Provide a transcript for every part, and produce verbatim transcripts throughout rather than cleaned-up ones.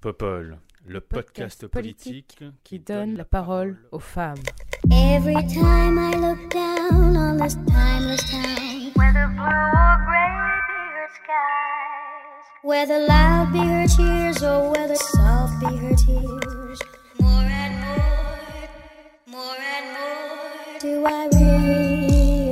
Popol, le podcast, podcast politique, politique qui donne la parole aux femmes. Every time I look down on this timeless town, whether blue or gray be her skies, whether loud be her cheers or whether soft be her tears, more and more, more and more do I realize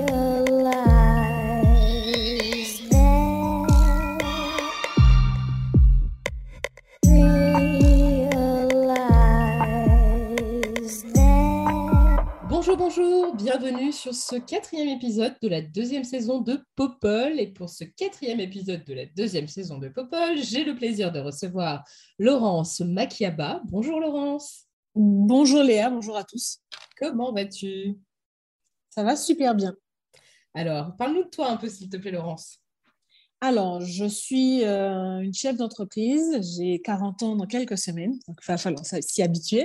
Bonjour, bonjour, bienvenue sur ce quatrième épisode de la deuxième saison de Popol. Et pour ce quatrième épisode de la deuxième saison de Popol, j'ai le plaisir de recevoir Laurence Makiaba. Bonjour Laurence. Bonjour Léa, bonjour à tous. Comment vas-tu ? Ça va super bien. Alors, parle-nous de toi un peu s'il te plaît Laurence. Alors, je suis euh, une chef d'entreprise, j'ai quarante ans dans quelques semaines, donc il va falloir s'y habituer.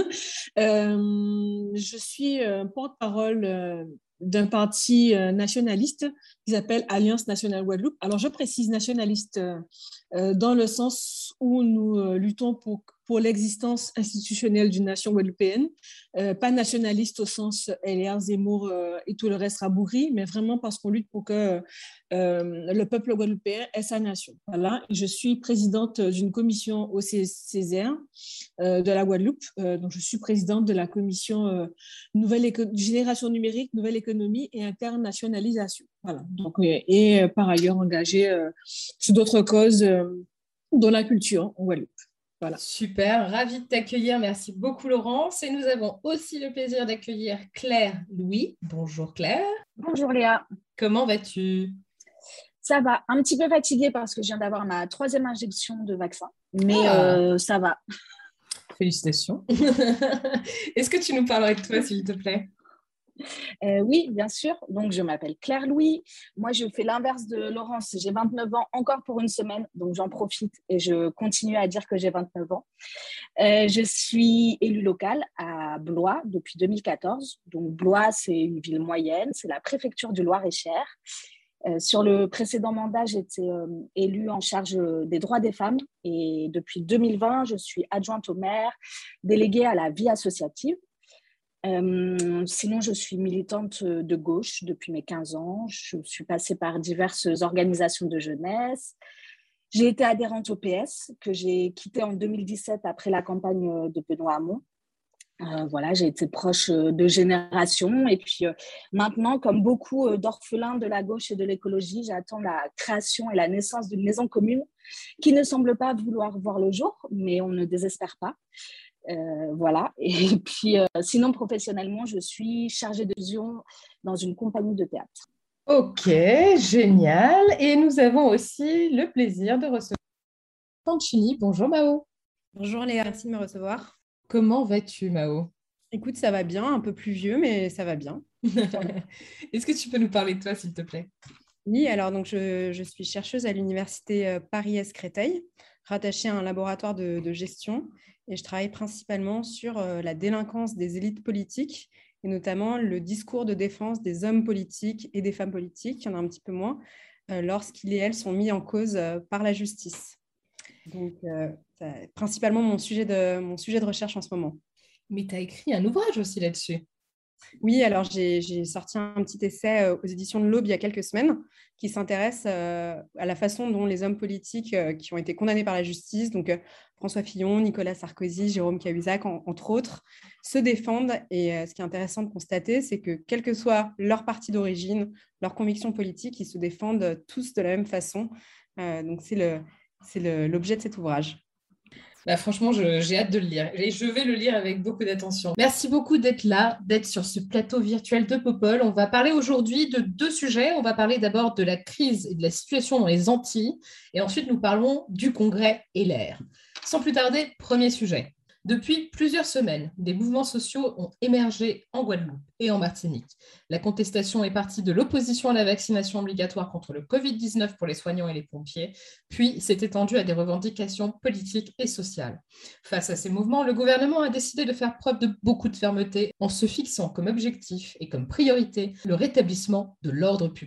euh, je suis euh, porte-parole euh, d'un parti euh, nationaliste qui s'appelle Alliance nationale Guadeloupe. Alors, je précise nationaliste euh, euh, dans le sens où nous euh, luttons pour, pour l'existence institutionnelle d'une nation guadeloupéenne, euh, pas nationaliste au sens L R, Zemmour euh, et tout le reste rabougri, mais vraiment parce qu'on lutte pour que euh, le peuple guadeloupéen ait sa nation. Voilà. Je suis présidente d'une commission au C E S R euh, de la Guadeloupe, euh, donc je suis présidente de la commission euh, nouvelle éco- génération numérique, nouvelle économie et internationalisation. Voilà. Donc, et, et euh, par ailleurs engagée euh, sur d'autres causes euh, dans la culture en Guadeloupe. Voilà. Super, ravie de t'accueillir. Merci beaucoup Laurence. Et nous avons aussi le plaisir d'accueillir Claire Louis. Bonjour Claire. Bonjour Léa. Comment vas-tu ? Ça va, un petit peu fatiguée parce que je viens d'avoir ma troisième injection de vaccin, mais ah. euh, ça va. Félicitations. Est-ce que tu nous parlerais de toi s'il te plaît ? Euh, oui, bien sûr. Donc, je m'appelle Claire Louis. Moi, je fais l'inverse de Laurence. J'ai vingt-neuf ans encore pour une semaine, donc j'en profite et je continue à dire que j'ai vingt-neuf ans. Euh, je suis élue locale à Blois depuis deux mille quatorze. Donc, Blois, c'est une ville moyenne, c'est la préfecture du Loir-et-Cher. Euh, sur le précédent mandat, j'étais euh, élue en charge des droits des femmes et depuis deux mille vingt, je suis adjointe au maire, déléguée à la vie associative. Euh, sinon, je suis militante de gauche depuis mes quinze ans. Je suis passée par diverses organisations de jeunesse. J'ai été adhérente au P S, que j'ai quitté en deux mille dix-sept après la campagne de Benoît Hamon. Euh, voilà, j'ai été proche de Génération. Et puis euh, maintenant, comme beaucoup d'orphelins de la gauche et de l'écologie, j'attends la création et la naissance d'une maison commune qui ne semble pas vouloir voir le jour, mais on ne désespère pas. Euh, voilà, et puis euh, sinon professionnellement, je suis chargée de vision dans une compagnie de théâtre. Ok, génial. Et nous avons aussi le plaisir de recevoir Fanchini. Bonjour Mao. Bonjour Léa, merci de me recevoir. Comment vas-tu Mao ? Écoute, ça va bien, un peu plus vieux, mais ça va bien. Est-ce que tu peux nous parler de toi s'il te plaît ? Oui, alors donc je, je suis chercheuse à l'université Paris-Est Créteil, rattachée à un laboratoire de, de gestion. Et je travaille principalement sur euh, la délinquance des élites politiques et notamment le discours de défense des hommes politiques et des femmes politiques, il y en a un petit peu moins, euh, lorsqu'ils et elles sont mis en cause euh, par la justice. Donc, euh, c'est principalement mon sujet, de, mon sujet de recherche en ce moment. Mais tu as écrit un ouvrage aussi là-dessus. Oui, alors j'ai, j'ai sorti un petit essai euh, aux éditions de l'Aube il y a quelques semaines qui s'intéresse euh, à la façon dont les hommes politiques euh, qui ont été condamnés par la justice, donc euh, François Fillon, Nicolas Sarkozy, Jérôme Cahuzac, en, entre autres, se défendent. Et euh, ce qui est intéressant de constater, c'est que quel que soit leur parti d'origine, leur conviction politique, ils se défendent tous de la même façon. Euh, donc c'est, le, c'est le, l'objet de cet ouvrage. Bah franchement, je, j'ai hâte de le lire et je vais le lire avec beaucoup d'attention. Merci beaucoup d'être là, d'être sur ce plateau virtuel de Popol. On va parler aujourd'hui de deux sujets. On va parler d'abord de la crise et de la situation dans les Antilles et ensuite nous parlons du Congrès L R. Sans plus tarder, premier sujet. Depuis plusieurs semaines, des mouvements sociaux ont émergé en Guadeloupe et en Martinique. La contestation est partie de l'opposition à la vaccination obligatoire contre le covid dix-neuf pour les soignants et les pompiers, puis s'est étendue à des revendications politiques et sociales. Face à ces mouvements, le gouvernement a décidé de faire preuve de beaucoup de fermeté en se fixant comme objectif et comme priorité le rétablissement de l'ordre public.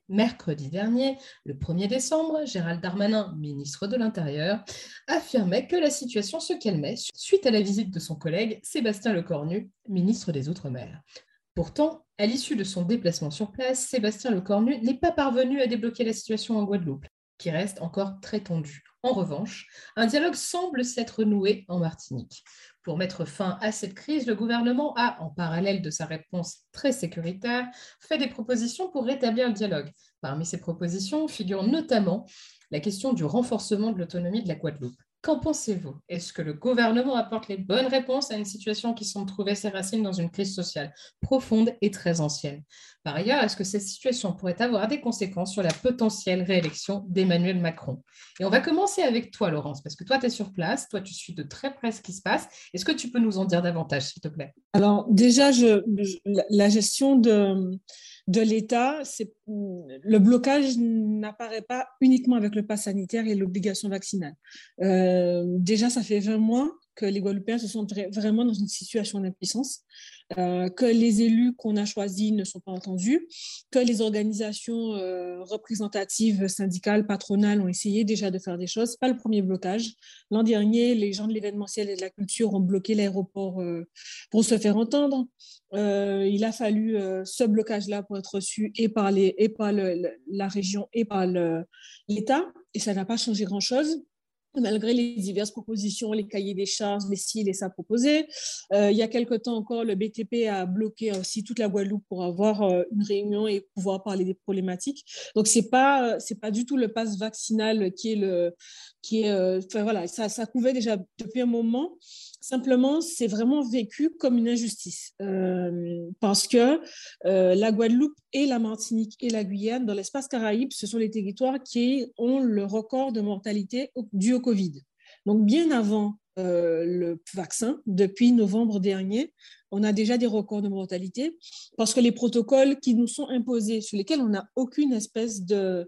Mercredi dernier, le premier décembre, Gérald Darmanin, ministre de l'Intérieur, affirmait que la situation se calmait suite à la visite de son collègue Sébastien Lecornu, ministre des Outre-mer. Pourtant, à l'issue de son déplacement sur place, Sébastien Lecornu n'est pas parvenu à débloquer la situation en Guadeloupe, qui reste encore très tendue. En revanche, un dialogue semble s'être noué en Martinique. Pour mettre fin à cette crise, le gouvernement a, en parallèle de sa réponse très sécuritaire, fait des propositions pour rétablir le dialogue. Parmi ces propositions figure notamment la question du renforcement de l'autonomie de la Guadeloupe. Qu'en pensez-vous? Est-ce que le gouvernement apporte les bonnes réponses à une situation qui semble trouver ses racines dans une crise sociale profonde et très ancienne? Par ailleurs, est-ce que cette situation pourrait avoir des conséquences sur la potentielle réélection d'Emmanuel Macron? Et on va commencer avec toi, Laurence, parce que toi, tu es sur place, toi, tu suis de très près ce qui se passe. Est-ce que tu peux nous en dire davantage, s'il te plaît? Alors, déjà, je, je, la gestion de, de l'État, c'est, le blocage n'apparaît pas uniquement avec le pass sanitaire et l'obligation vaccinale. Euh, déjà, ça fait vingt mois que les Guadeloupéens se sont vraiment dans une situation d'impuissance, euh, que les élus qu'on a choisis ne sont pas entendus, que les organisations euh, représentatives, syndicales, patronales ont essayé déjà de faire des choses. Pas le premier blocage. L'an dernier, les gens de l'événementiel et de la culture ont bloqué l'aéroport euh, pour se faire entendre. Euh, il a fallu euh, ce blocage-là pour être reçu et par, les, et par le, le, la région et par le, l'État, et ça n'a pas changé grand-chose. Malgré les diverses propositions, les cahiers des charges, les ci, les ça proposés. Euh, il y a quelque temps encore, le B T P a bloqué aussi toute la Guadeloupe pour avoir euh, une réunion et pouvoir parler des problématiques. Donc, ce n'est pas, c'est pas du tout le pass vaccinal qui est le... Qui est, euh, enfin, voilà, ça, ça couvait déjà depuis un moment. Simplement, c'est vraiment vécu comme une injustice euh, parce que euh, la Guadeloupe et la Martinique et la Guyane, dans l'espace Caraïbe, ce sont les territoires qui ont le record de mortalité dû au Covid. Donc, bien avant euh, le vaccin, depuis novembre dernier, on a déjà des records de mortalité parce que les protocoles qui nous sont imposés, sur lesquels on n'a aucune espèce de...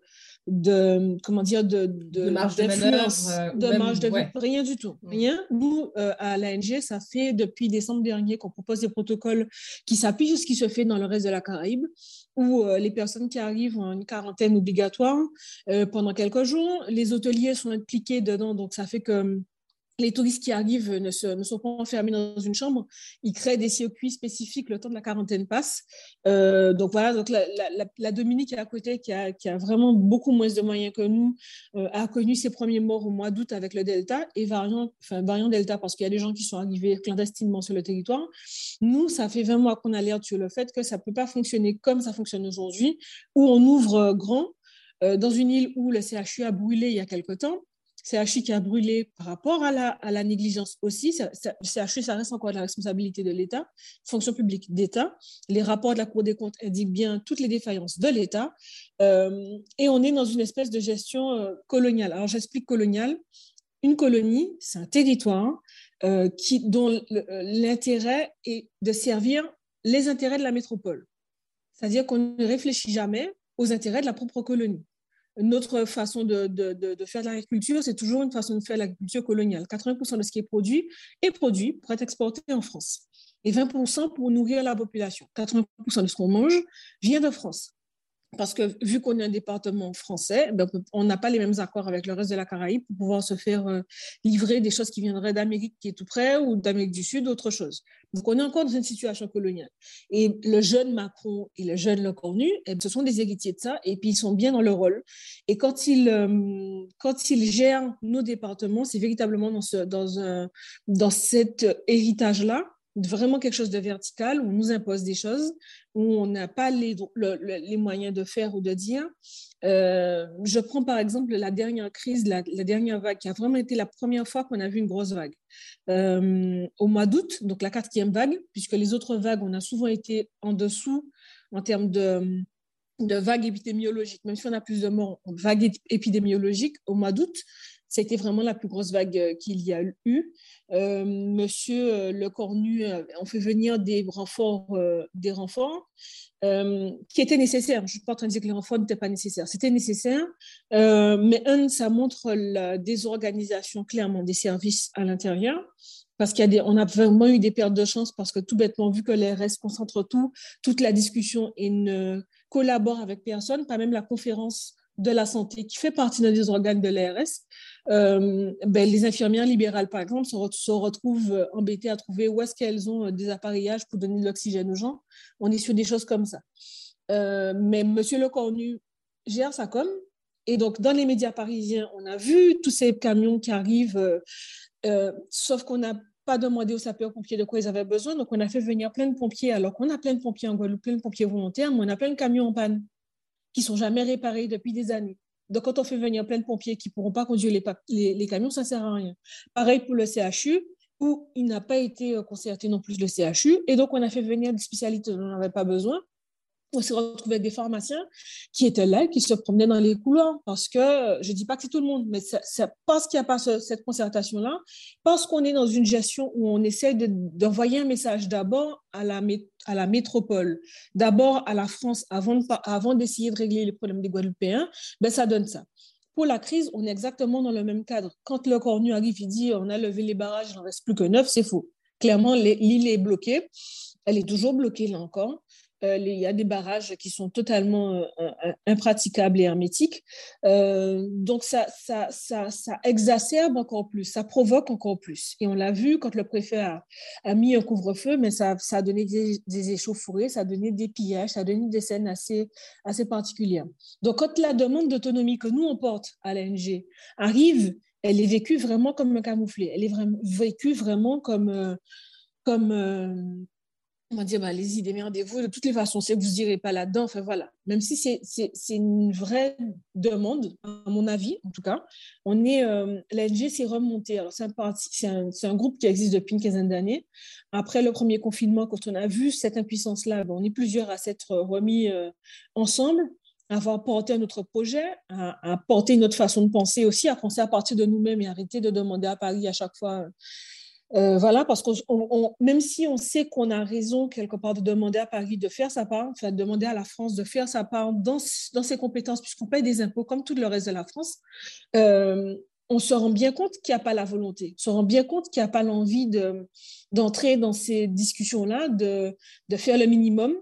de comment dire de, de, de marge de manœuvre, euh, de même, marge de ouais. rien du tout, rien. Nous, euh, à l'A N G, ça fait depuis décembre dernier qu'on propose des protocoles qui s'appuient sur ce qui se fait dans le reste de la Caraïbe, où euh, les personnes qui arrivent ont une quarantaine obligatoire euh, pendant quelques jours. Les hôteliers sont impliqués dedans, donc ça fait que les touristes qui arrivent ne, se, ne sont pas enfermés dans une chambre. Ils créent des circuits spécifiques le temps de la quarantaine passe. Euh, donc voilà, donc la, la, la Dominique qui est à côté, qui a, qui a vraiment beaucoup moins de moyens que nous, euh, a connu ses premiers morts au mois d'août avec le Delta et variant, enfin, variant Delta parce qu'il y a des gens qui sont arrivés clandestinement sur le territoire. Nous, ça fait vingt mois qu'on alerte sur le fait que ça ne peut pas fonctionner comme ça fonctionne aujourd'hui, où on ouvre grand euh, dans une île où le C H U a brûlé il y a quelque temps. C H U qui a brûlé par rapport à la, à la négligence aussi. Ça, ça, C H U, ça reste encore de la responsabilité de l'État, fonction publique d'État. Les rapports de la Cour des comptes indiquent bien toutes les défaillances de l'État. Euh, et on est dans une espèce de gestion euh, coloniale. Alors, j'explique coloniale. Une colonie, c'est un territoire euh, qui, dont l'intérêt est de servir les intérêts de la métropole. C'est-à-dire qu'on ne réfléchit jamais aux intérêts de la propre colonie. Notre façon de, de, de, de faire de l'agriculture, c'est toujours une façon de faire de l'agriculture coloniale. quatre-vingts pour cent de ce qui est produit est produit pour être exporté en France et vingt pour cent pour nourrir la population. quatre-vingts pour cent de ce qu'on mange vient de France. Parce que vu qu'on est un département français, ben on n'a pas les mêmes accords avec le reste de la Caraïbe pour pouvoir se faire euh, livrer des choses qui viendraient d'Amérique qui est tout près ou d'Amérique du Sud, autre chose. Donc, on est encore dans une situation coloniale. Et le jeune Macron et le jeune Lecornu, eh, ce sont des héritiers de ça et puis ils sont bien dans leur rôle. Et quand ils, euh, quand ils gèrent nos départements, c'est véritablement dans, ce, dans, un, dans cet héritage-là, vraiment quelque chose de vertical, où on nous impose des choses, où on n'a pas les, le, le, les moyens de faire ou de dire. Euh, je prends par exemple la dernière crise, la, la dernière vague, qui a vraiment été la première fois qu'on a vu une grosse vague. Euh, au mois d'août, donc la quatrième vague, puisque les autres vagues, on a souvent été en dessous en termes de, de vagues épidémiologiques. Même si on a plus de morts en vagues épidémiologiques, au mois d'août, c'était vraiment la plus grosse vague qu'il y a eu. Euh, Monsieur Lecornu, on fait venir des renforts, euh, des renforts euh, qui étaient nécessaires. Je ne suis pas en train de dire que les renforts n'étaient pas nécessaires. C'était nécessaire, euh, mais un, ça montre la désorganisation clairement des services à l'intérieur. Parce qu'il y a des, on a vraiment eu des pertes de chance parce que tout bêtement, vu que les R S concentrent tout, toute la discussion et ne collabore avec personne, pas même la conférence de la santé qui fait partie des organes de l'A R S. Euh, ben, les infirmières libérales, par exemple, se, re- se retrouvent embêtées à trouver où est-ce qu'elles ont des appareillages pour donner de l'oxygène aux gens. On est sur des choses comme ça. Euh, mais M. Lecornu gère ça comme. Et donc, dans les médias parisiens, on a vu tous ces camions qui arrivent, euh, euh, sauf qu'on n'a pas demandé aux sapeurs-pompiers de quoi ils avaient besoin. Donc, on a fait venir plein de pompiers, alors qu'on a plein de pompiers en Guadeloupe, plein de pompiers volontaires, mais on a plein de camions en panne qui ne sont jamais réparés depuis des années. Donc, quand on fait venir plein de pompiers qui ne pourront pas conduire les, les, les camions, ça ne sert à rien. Pareil pour le C H U, où il n'a pas été concerté non plus le C H U. Et donc, on a fait venir des spécialités dont on n'avait pas besoin. On s'est retrouvé avec des pharmaciens qui étaient là, qui se promenaient dans les couloirs. Parce que, je ne dis pas que c'est tout le monde, mais c'est parce qu'il n'y a pas ce, cette concertation-là, parce qu'on est dans une gestion où on essaie de, d'envoyer un message d'abord à la, à la métropole, d'abord à la France, avant, de, avant d'essayer de régler les problèmes des Guadeloupéens, ben ça donne ça. Pour la crise, on est exactement dans le même cadre. Quand Lecornu arrive, il dit on a levé les barrages, il n'en reste plus que neuf, c'est faux. Clairement, les, l'île est bloquée. Elle est toujours bloquée là encore. Euh, il y a des barrages qui sont totalement euh, impraticables et hermétiques. Euh, donc, ça, ça, ça, ça exacerbe encore plus, ça provoque encore plus. Et on l'a vu quand le préfet a, a mis un couvre-feu, mais ça, ça a donné des, des échauffourées, ça a donné des pillages, ça a donné des scènes assez, assez particulières. Donc, quand la demande d'autonomie que nous, on porte à l'A N G arrive, elle est vécue vraiment comme un camouflet. Elle est vraiment, vécue vraiment comme... Euh, comme euh, on va dire, bah, allez-y, démerdez-vous. De toutes les façons, c'est que vous n'irez pas là-dedans. Enfin, voilà. Même si c'est, c'est, c'est une vraie demande, à mon avis, en tout cas, on est, euh, l'A N G s'est remonté. Alors, c'est un, parti, c'est, un, c'est un groupe qui existe depuis une quinzaine d'années. Après le premier confinement, quand on a vu cette impuissance-là, ben, on est plusieurs à s'être remis euh, ensemble, à avoir porté un autre projet, à, à porter une autre façon de penser aussi, à penser à partir de nous-mêmes et arrêter de demander à Paris à chaque fois... Euh, voilà, parce que même si on sait qu'on a raison quelque part de demander à Paris de faire sa part, enfin de demander à la France de faire sa part dans, dans ses compétences, puisqu'on paye des impôts comme tout le reste de la France, euh, on se rend bien compte qu'il n'y a pas la volonté, on se rend bien compte qu'il n'y a pas l'envie de, d'entrer dans ces discussions-là, de, de faire le minimum.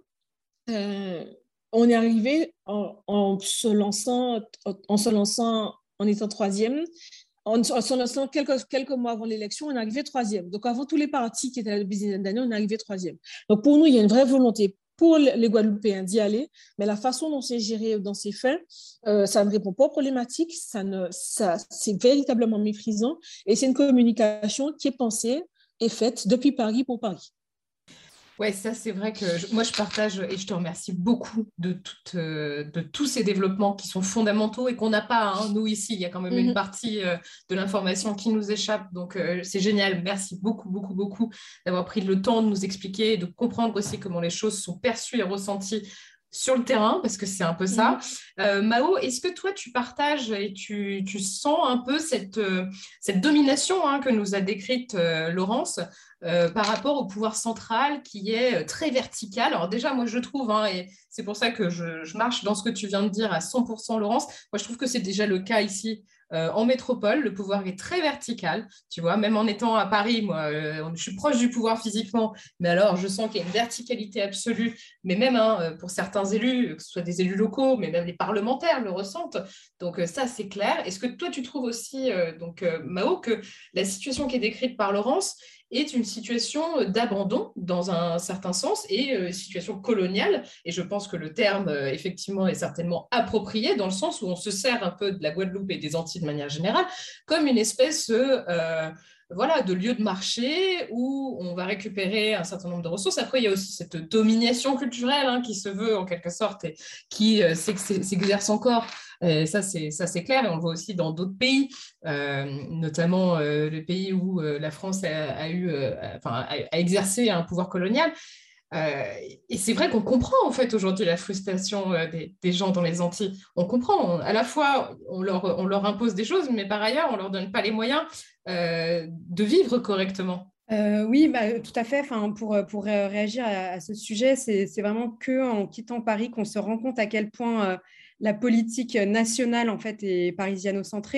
Euh, on est arrivé en, en, se lançant, en se lançant en étant troisième. En s'en lançant quelques, quelques mois avant l'élection, on est arrivé troisième. Donc, avant tous les partis qui étaient là depuis des dizaines d'années, on est arrivé troisième. Donc, pour nous, il y a une vraie volonté pour les Guadeloupéens d'y aller, mais la façon dont c'est géré, dont c'est fait, euh, ça ne répond pas aux problématiques, ça ne, ça, c'est véritablement méprisant et c'est une communication qui est pensée et faite depuis Paris pour Paris. Ouais, ça c'est vrai que je, moi je partage et je te remercie beaucoup de, toute, euh, de tous ces développements qui sont fondamentaux et qu'on n'a pas, hein, nous ici, il y a quand même mm-hmm. une partie euh, de l'information qui nous échappe, donc euh, c'est génial, merci beaucoup, beaucoup, beaucoup d'avoir pris le temps de nous expliquer et de comprendre aussi comment les choses sont perçues et ressenties sur le terrain, parce que c'est un peu ça. Mmh. Euh, Mao, est-ce que toi, tu partages et tu, tu sens un peu cette, euh, cette domination hein, que nous a décrite euh, Laurence euh, par rapport au pouvoir central qui est très vertical? Alors déjà, moi, je trouve, hein, et c'est pour ça que je, je marche dans ce que tu viens de dire à cent pour cent, Laurence, moi, je trouve que c'est déjà le cas ici. Euh, en métropole, le pouvoir est très vertical, tu vois, même en étant à Paris, moi, euh, je suis proche du pouvoir physiquement, mais alors je sens qu'il y a une verticalité absolue, mais même hein, pour certains élus, que ce soit des élus locaux, mais même les parlementaires le ressentent, donc euh, ça c'est clair. Est-ce que toi tu trouves aussi, euh, donc euh, Mao, que la situation qui est décrite par Laurence est une situation d'abandon dans un certain sens et une euh, situation coloniale, et je pense que le terme euh, effectivement est certainement approprié dans le sens où on se sert un peu de la Guadeloupe et des Antilles de manière générale comme une espèce euh, voilà, de lieu de marché où on va récupérer un certain nombre de ressources. Après, il y a aussi cette domination culturelle hein, qui se veut en quelque sorte et qui euh, s'exerce encore. Et ça, c'est, ça, c'est clair, et on le voit aussi dans d'autres pays, euh, notamment euh, le pays où euh, la France a, a, eu, euh, enfin, a, a exercé un pouvoir colonial. Euh, et c'est vrai qu'on comprend en fait aujourd'hui la frustration euh, des, des gens dans les Antilles. On comprend, on, à la fois on leur, on leur impose des choses, mais par ailleurs on leur donne pas les moyens euh, de vivre correctement. Euh, oui, bah, tout à fait. Enfin, pour, pour réagir à, à ce sujet, c'est, c'est vraiment qu'en quittant Paris qu'on se rend compte à quel point euh, la politique nationale en fait est parisiano-centrée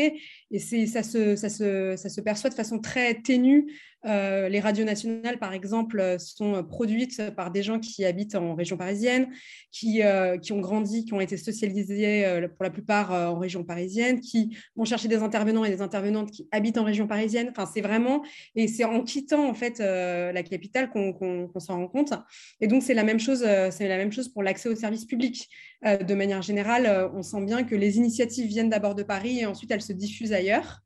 et c'est, ça, se, ça, se, ça se perçoit de façon très ténue. Euh, les radios nationales, par exemple, sont produites par des gens qui habitent en région parisienne, qui, euh, qui ont grandi, qui ont été socialisés euh, pour la plupart euh, en région parisienne, qui vont chercher des intervenants et des intervenantes qui habitent en région parisienne. Enfin, c'est vraiment, et c'est en quittant en fait euh, la capitale qu'on, qu'on, qu'on s'en rend compte. Et donc, c'est la même chose, euh, c'est la même chose pour l'accès aux services publics. Euh, de manière générale, euh, on sent bien que les initiatives viennent d'abord de Paris et ensuite elles se diffusent ailleurs.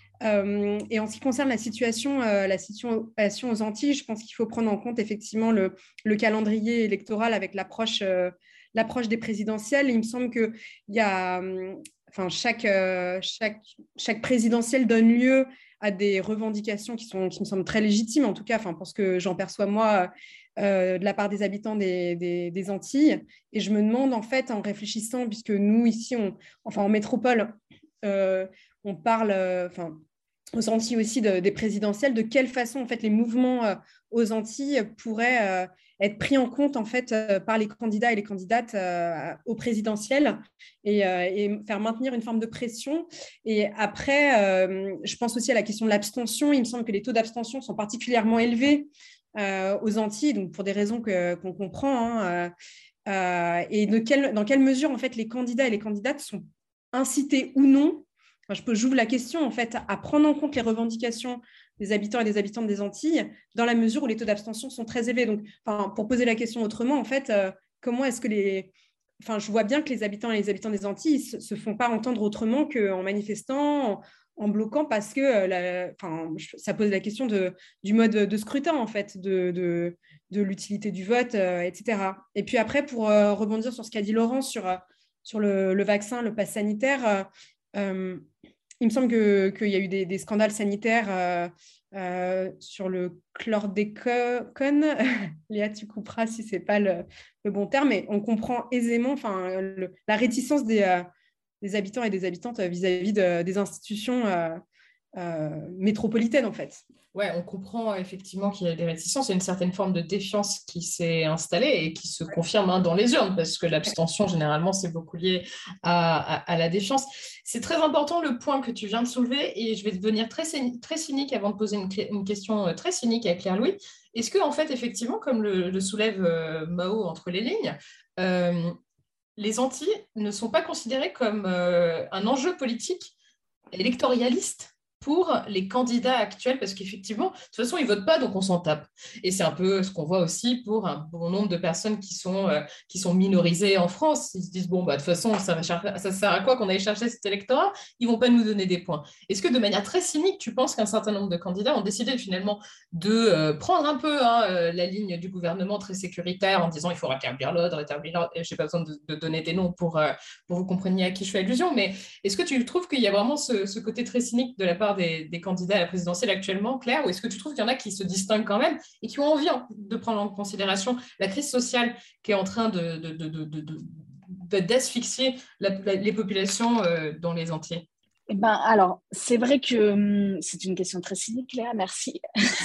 Euh, et en ce qui concerne la situation, euh, la situation aux Antilles, je pense qu'il faut prendre en compte effectivement le, le calendrier électoral avec l'approche, euh, l'approche des présidentielles. Il me semble que il y a, euh, enfin, chaque, euh, chaque, chaque présidentielle donne lieu à des revendications qui, sont, qui me semblent très légitimes, en tout cas, enfin, pour ce que j'en perçois moi, euh, de la part des habitants des, des, des Antilles. Et je me demande, en fait, en réfléchissant, puisque nous, ici, on, enfin, en métropole, euh, on parle... Enfin, aux Antilles aussi de, des présidentielles, de quelle façon en fait les mouvements euh, aux Antilles pourraient euh, être pris en compte en fait euh, par les candidats et les candidates euh, aux présidentielles et, euh, et faire maintenir une forme de pression. Et après, euh, je pense aussi à la question de l'abstention. Il me semble que les taux d'abstention sont particulièrement élevés euh, aux Antilles, donc pour des raisons que, qu'on comprend. Hein, euh, euh, et de quelle, dans quelle mesure en fait les candidats et les candidates sont incités ou non. Enfin, je peux, j'ouvre la question en fait à prendre en compte les revendications des habitants et des habitantes des Antilles dans la mesure où les taux d'abstention sont très élevés. Donc, enfin, pour poser la question autrement, en fait, euh, comment est-ce que les... Enfin, je vois bien que les habitants et les habitants des Antilles ne se, se font pas entendre autrement qu'en manifestant, en, en bloquant, parce que euh, la... enfin, ça pose la question de, du mode de scrutin, en fait, de, de, de l'utilité du vote, euh, et cetera. Et puis après, pour euh, rebondir sur ce qu'a dit Laurence sur, sur le, le vaccin, le pass sanitaire, euh, Euh, il me semble que, qu'il y a eu des, des scandales sanitaires euh, euh, sur le chlordécone. Léa, tu couperas si ce n'est pas le, le bon terme, mais on comprend aisément le, la réticence des, euh, des habitants et des habitantes vis-à-vis de, des institutions euh, euh, métropolitaines, en fait. Ouais, on comprend effectivement qu'il y a des réticences, il y a une certaine forme de défiance qui s'est installée et qui se confirme hein, dans les urnes, parce que l'abstention, généralement, c'est beaucoup lié à, à, à la défiance. C'est très important le point que tu viens de soulever, et je vais devenir très, très cynique avant de poser une, une question très cynique à Claire-Louis. Est-ce que, en fait, effectivement, comme le, le soulève euh, Mao entre les lignes, euh, les Antilles ne sont pas considérées comme euh, un enjeu politique électoraliste pour les candidats actuels, parce qu'effectivement, de toute façon, ils ne votent pas, donc on s'en tape. Et c'est un peu ce qu'on voit aussi pour un bon nombre de personnes qui sont, euh, qui sont minorisées en France. Ils se disent, bon, bah, de toute façon, ça, va cher- ça sert à quoi qu'on aille chercher cet électorat? Ils ne vont pas nous donner des points. Est-ce que de manière très cynique, tu penses qu'un certain nombre de candidats ont décidé finalement de euh, prendre un peu hein, euh, la ligne du gouvernement très sécuritaire en disant, il faut rétablir l'ordre, rétablir l'ordre, et je n'ai pas besoin de, de donner des noms pour, euh, pour vous compreniez à qui je fais allusion, mais est-ce que tu trouves qu'il y a vraiment ce, ce côté très cynique de la part Des, des candidats à la présidentielle actuellement, Claire, ou est-ce que tu trouves qu'il y en a qui se distinguent quand même et qui ont envie de prendre en considération la crise sociale qui est en train de, de, de, de, de, de, d'asphyxier la, la, les populations euh, dans les Antilles? Eh ben, alors, c'est vrai que hum, c'est une question très cynique, Léa, merci.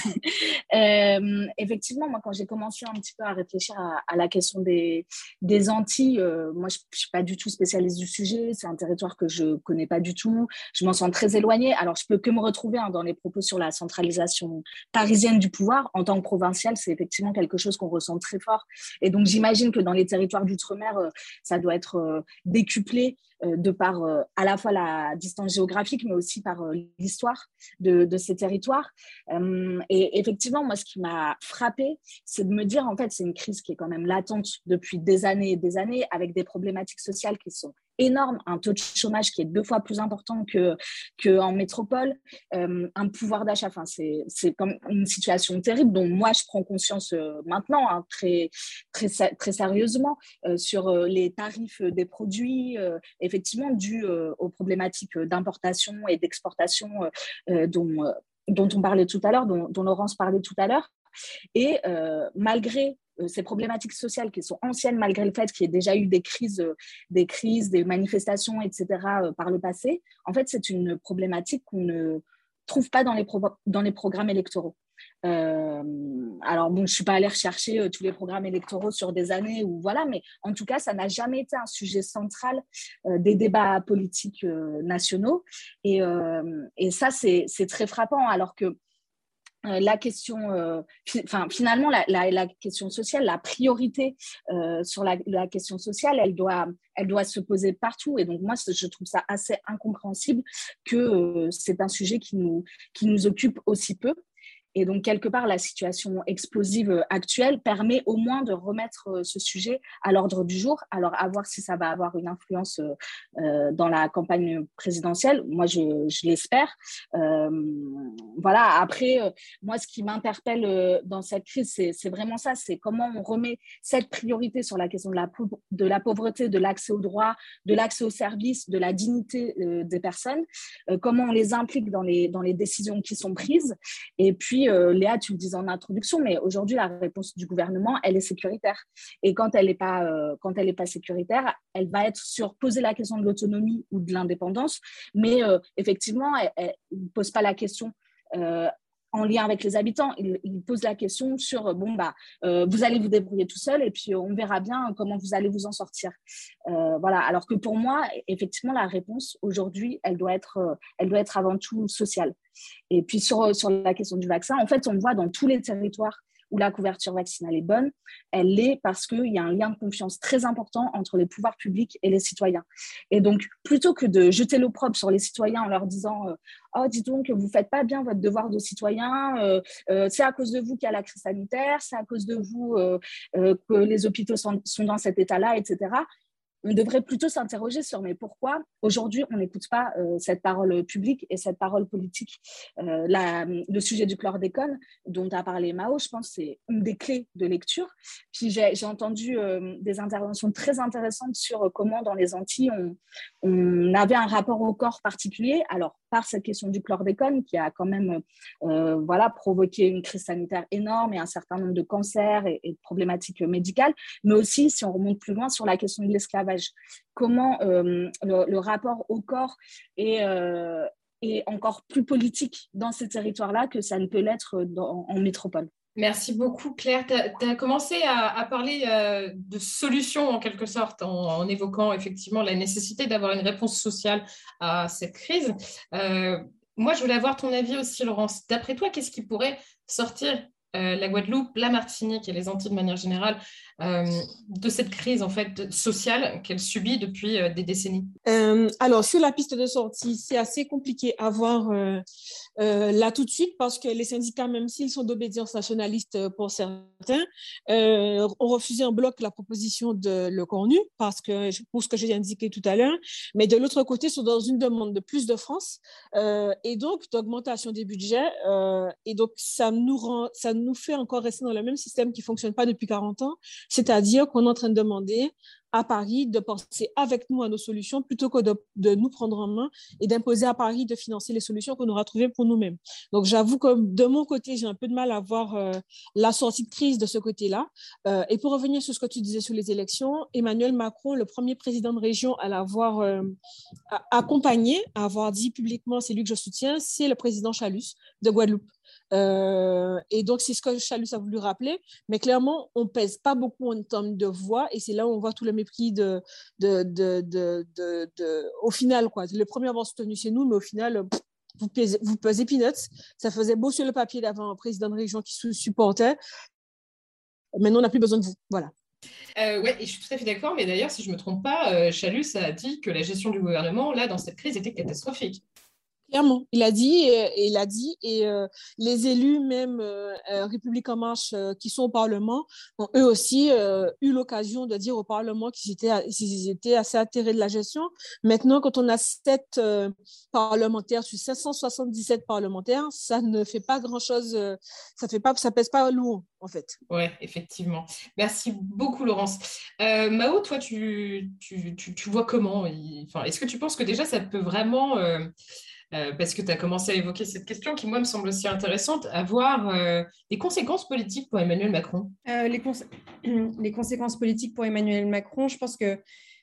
euh, effectivement, moi, quand j'ai commencé un petit peu à réfléchir à, à la question des, des Antilles, euh, moi, je ne suis pas du tout spécialiste du sujet, c'est un territoire que je ne connais pas du tout, je m'en sens très éloignée. Alors, je ne peux que me retrouver hein, dans les propos sur la centralisation parisienne du pouvoir. En tant que provinciale, c'est effectivement quelque chose qu'on ressent très fort. Et donc, j'imagine que dans les territoires d'outre-mer, euh, ça doit être euh, décuplé euh, de par euh, à la fois la distance géographique, mais aussi par euh, l'histoire de, de ces territoires. Euh, et effectivement, moi, ce qui m'a frappée, c'est de me dire, en fait, c'est une crise qui est quand même latente depuis des années et des années, avec des problématiques sociales qui sont énorme, un taux de chômage qui est deux fois plus important que, qu'en métropole, euh, un pouvoir d'achat, enfin, c'est, c'est comme une situation terrible dont moi je prends conscience euh, maintenant, hein, très, très, très sérieusement, euh, sur euh, les tarifs des produits, euh, effectivement dus euh, aux problématiques d'importation et d'exportation euh, dont, euh, dont on parlait tout à l'heure, dont, dont Laurence parlait tout à l'heure. Et euh, malgré ces problématiques sociales qui sont anciennes, malgré le fait qu'il y ait déjà eu des crises, des crises, des manifestations, et cetera, par le passé, en fait, c'est une problématique qu'on ne, trouve pas dans les, pro- dans les programmes électoraux. Euh, alors bon, je suis pas allée rechercher euh, tous les programmes électoraux sur des années ou voilà, mais en tout cas, ça n'a jamais été un sujet central euh, des débats politiques euh, nationaux. Et, euh, et ça, c'est, c'est très frappant, alors que euh, la question, euh, fi- enfin, finalement, la, la, la question sociale, la priorité euh, sur la, la question sociale, elle doit, elle doit se poser partout. Et donc, moi, je trouve ça assez incompréhensible que euh, c'est un sujet qui nous, qui nous occupe aussi peu. Et donc, quelque part, la situation explosive actuelle permet au moins de remettre ce sujet à l'ordre du jour. Alors, à voir si ça va avoir une influence euh, dans la campagne présidentielle. Moi, je, je l'espère. Euh, voilà. Après, euh, moi, ce qui m'interpelle dans cette crise, c'est, c'est vraiment ça. C'est comment on remet cette priorité sur la question de la, de la pauvreté, de l'accès aux droits, de l'accès aux services, de la dignité euh, des personnes. Euh, comment on les implique dans les, dans les décisions qui sont prises. Et puis, Euh, Léa, tu le disais en introduction, mais aujourd'hui, la réponse du gouvernement, elle est sécuritaire. Et quand elle n'est pas, euh, quand elle n'est pas sécuritaire, elle va être sur poser la question de l'autonomie ou de l'indépendance, mais euh, effectivement, elle ne pose pas la question euh, en lien avec les habitants. Il, il pose la question sur, bon, bah, euh, vous allez vous débrouiller tout seul et puis on verra bien comment vous allez vous en sortir. Euh, voilà. Alors que pour moi, effectivement, la réponse aujourd'hui, elle doit être, euh, elle doit être avant tout sociale. Et puis sur, sur la question du vaccin, en fait, on voit dans tous les territoires où la couverture vaccinale est bonne, elle l'est parce qu'il y a un lien de confiance très important entre les pouvoirs publics et les citoyens. Et donc, plutôt que de jeter l'opprobre sur les citoyens en leur disant euh, « Oh, dis donc, vous ne faites pas bien votre devoir de citoyen, euh, euh, c'est à cause de vous qu'il y a la crise sanitaire, c'est à cause de vous euh, euh, que les hôpitaux sont, sont dans cet état-là, et cetera » On devrait plutôt s'interroger sur mais pourquoi aujourd'hui on n'écoute pas euh, cette parole publique et cette parole politique. Euh, la, le sujet du chlordécone dont a parlé Mao, je pense que c'est une des clés de lecture. Puis j'ai, j'ai entendu euh, des interventions très intéressantes sur comment dans les Antilles on, on avait un rapport au corps particulier. Alors par cette question du chlordécone qui a quand même euh, voilà, provoqué une crise sanitaire énorme et un certain nombre de cancers et, et de problématiques médicales, mais aussi si on remonte plus loin sur la question de l'esclavage. Comment euh, le, le rapport au corps est, euh, est encore plus politique dans ces territoires-là que ça ne peut l'être dans, en métropole. Merci beaucoup, Claire. Tu as commencé à, à parler euh, de solutions, en quelque sorte, en, en évoquant effectivement la nécessité d'avoir une réponse sociale à cette crise. Euh, moi, je voulais avoir ton avis aussi, Laurence. D'après toi, qu'est-ce qui pourrait sortir euh, la Guadeloupe, la Martinique et les Antilles de manière générale euh, de cette crise en fait, sociale qu'elle subit depuis euh, des décennies? euh, Alors, sur la piste de sortie, c'est assez compliqué à voir euh, euh, là tout de suite parce que les syndicats, même s'ils sont d'obédience nationaliste pour certains, euh, ont refusé en bloc la proposition de Le Cornu parce que, pour ce que j'ai indiqué tout à l'heure, mais de l'autre côté, sont dans une demande de plus de France euh, et donc d'augmentation des budgets. Euh, et donc, ça nous, rend, ça nous fait encore rester dans le même système qui ne fonctionne pas depuis quarante ans. C'est-à-dire qu'on est en train de demander à Paris de penser avec nous à nos solutions plutôt que de, de nous prendre en main et d'imposer à Paris de financer les solutions qu'on aura trouvées pour nous-mêmes. Donc, j'avoue que de mon côté, j'ai un peu de mal à voir euh, la sortie de crise de ce côté-là. Euh, et pour revenir sur ce que tu disais sur les élections, Emmanuel Macron, le premier président de région à l'avoir euh, accompagné, à avoir dit publiquement c'est lui que je soutiens, c'est le président Chalus de Guadeloupe. Euh, et donc, c'est ce que Chalus a voulu rappeler. Mais clairement, on ne pèse pas beaucoup en termes de voix. Et c'est là où on voit tout le mépris de, de, de, de, de, de, au final, quoi. Le premier avoir soutenu, c'est nous, mais au final, pff, vous pesez, vous pesez peanuts. Ça faisait beau sur le papier d'avoir un président de région qui supportait. Maintenant, on n'a plus besoin de vous. Voilà. Euh, oui, je suis tout à fait d'accord. Mais d'ailleurs, si je ne me trompe pas, euh, Chalus a dit que la gestion du gouvernement, là, dans cette crise, était catastrophique. Clairement, il a dit, et il a dit, et euh, les élus, même euh, République en marche, euh, qui sont au Parlement, ont eux aussi euh, eu l'occasion de dire au Parlement qu'ils étaient, qu'ils étaient assez atterrés de la gestion. Maintenant, quand on a sept euh, parlementaires sur cinq cent soixante-dix-sept parlementaires, ça ne fait pas grand-chose, euh, ça fait pas, ça pèse pas lourd, en fait. Oui, effectivement. Merci beaucoup, Laurence. Euh, Mao, toi, tu, tu, tu, tu vois comment il... enfin, est-ce que tu penses que déjà, ça peut vraiment... Euh... Euh, parce que tu as commencé à évoquer cette question qui, moi, me semble aussi intéressante, avoir euh, des conséquences politiques pour Emmanuel Macron? euh, les, cons- les conséquences politiques pour Emmanuel Macron, je pense que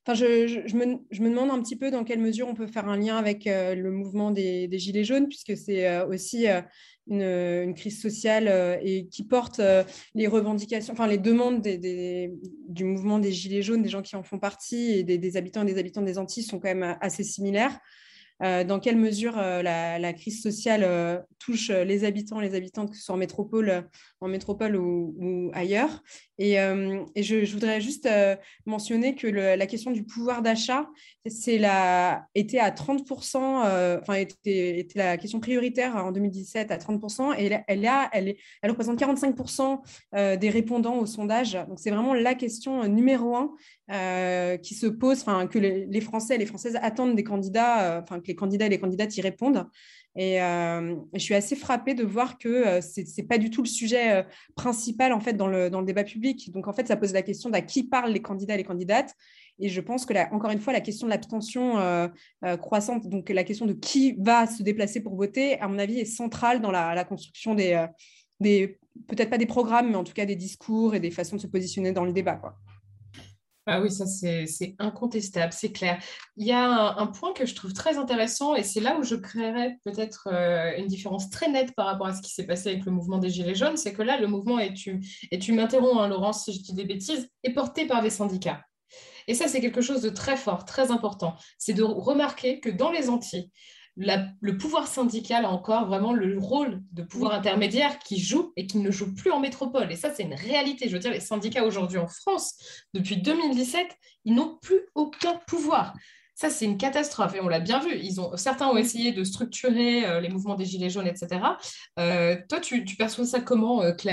Enfin, je, je, je, me, je me demande un petit peu dans quelle mesure on peut faire un lien avec euh, le mouvement des, des Gilets jaunes, puisque c'est euh, aussi euh, une, une crise sociale euh, et qui porte euh, les revendications, enfin les demandes des, des, du mouvement des Gilets jaunes, des gens qui en font partie et des, des habitants et des habitants des Antilles sont quand même assez similaires. Euh, dans quelle mesure euh, la, la crise sociale euh, touche les habitants, les habitantes, que ce soit en métropole, en métropole ou, ou ailleurs. Et, euh, et je, je voudrais juste euh, mentionner que le, la question du pouvoir d'achat c'est la, était à trente pour cent, euh, enfin était, était la question prioritaire en deux mille dix-sept à trente pour cent, et elle, elle, a, elle, est, elle représente quarante-cinq pour cent euh, des répondants au sondage. Donc c'est vraiment la question numéro un euh, qui se pose, enfin que les, les Français et les Françaises attendent des candidats, enfin euh, que les candidats et les candidates y répondent. Et euh, je suis assez frappée de voir que euh, ce n'est pas du tout le sujet euh, principal en fait, dans, le, dans le débat public. Donc, en fait, ça pose la question d'à qui parlent les candidats et les candidates. Et je pense que, là, encore une fois, la question de l'abstention euh, euh, croissante, donc la question de qui va se déplacer pour voter, à mon avis, est centrale dans la, la construction des, euh, des, peut-être pas des programmes, mais en tout cas des discours et des façons de se positionner dans le débat, quoi. Ah oui, ça c'est, c'est incontestable, c'est clair. Il y a un, un point que je trouve très intéressant et c'est là où je créerais peut-être euh, une différence très nette par rapport à ce qui s'est passé avec le mouvement des Gilets jaunes, c'est que là, le mouvement, et tu, et tu m'interromps, hein, Laurence, si je dis des bêtises, est porté par des syndicats. Et ça, c'est quelque chose de très fort, très important. C'est de remarquer que dans les Antilles, La, le pouvoir syndical a encore vraiment le rôle de pouvoir oui. intermédiaire qui joue et qui ne joue plus en métropole. Et ça, c'est une réalité. Je veux dire, les syndicats aujourd'hui en France, depuis deux mille dix-sept, ils n'ont plus aucun pouvoir. Ça, c'est une catastrophe et on l'a bien vu. Ils ont, certains ont essayé de structurer euh, les mouvements des Gilets jaunes, et cetera. Euh, toi, tu, tu perçois ça comment, euh, Claire ?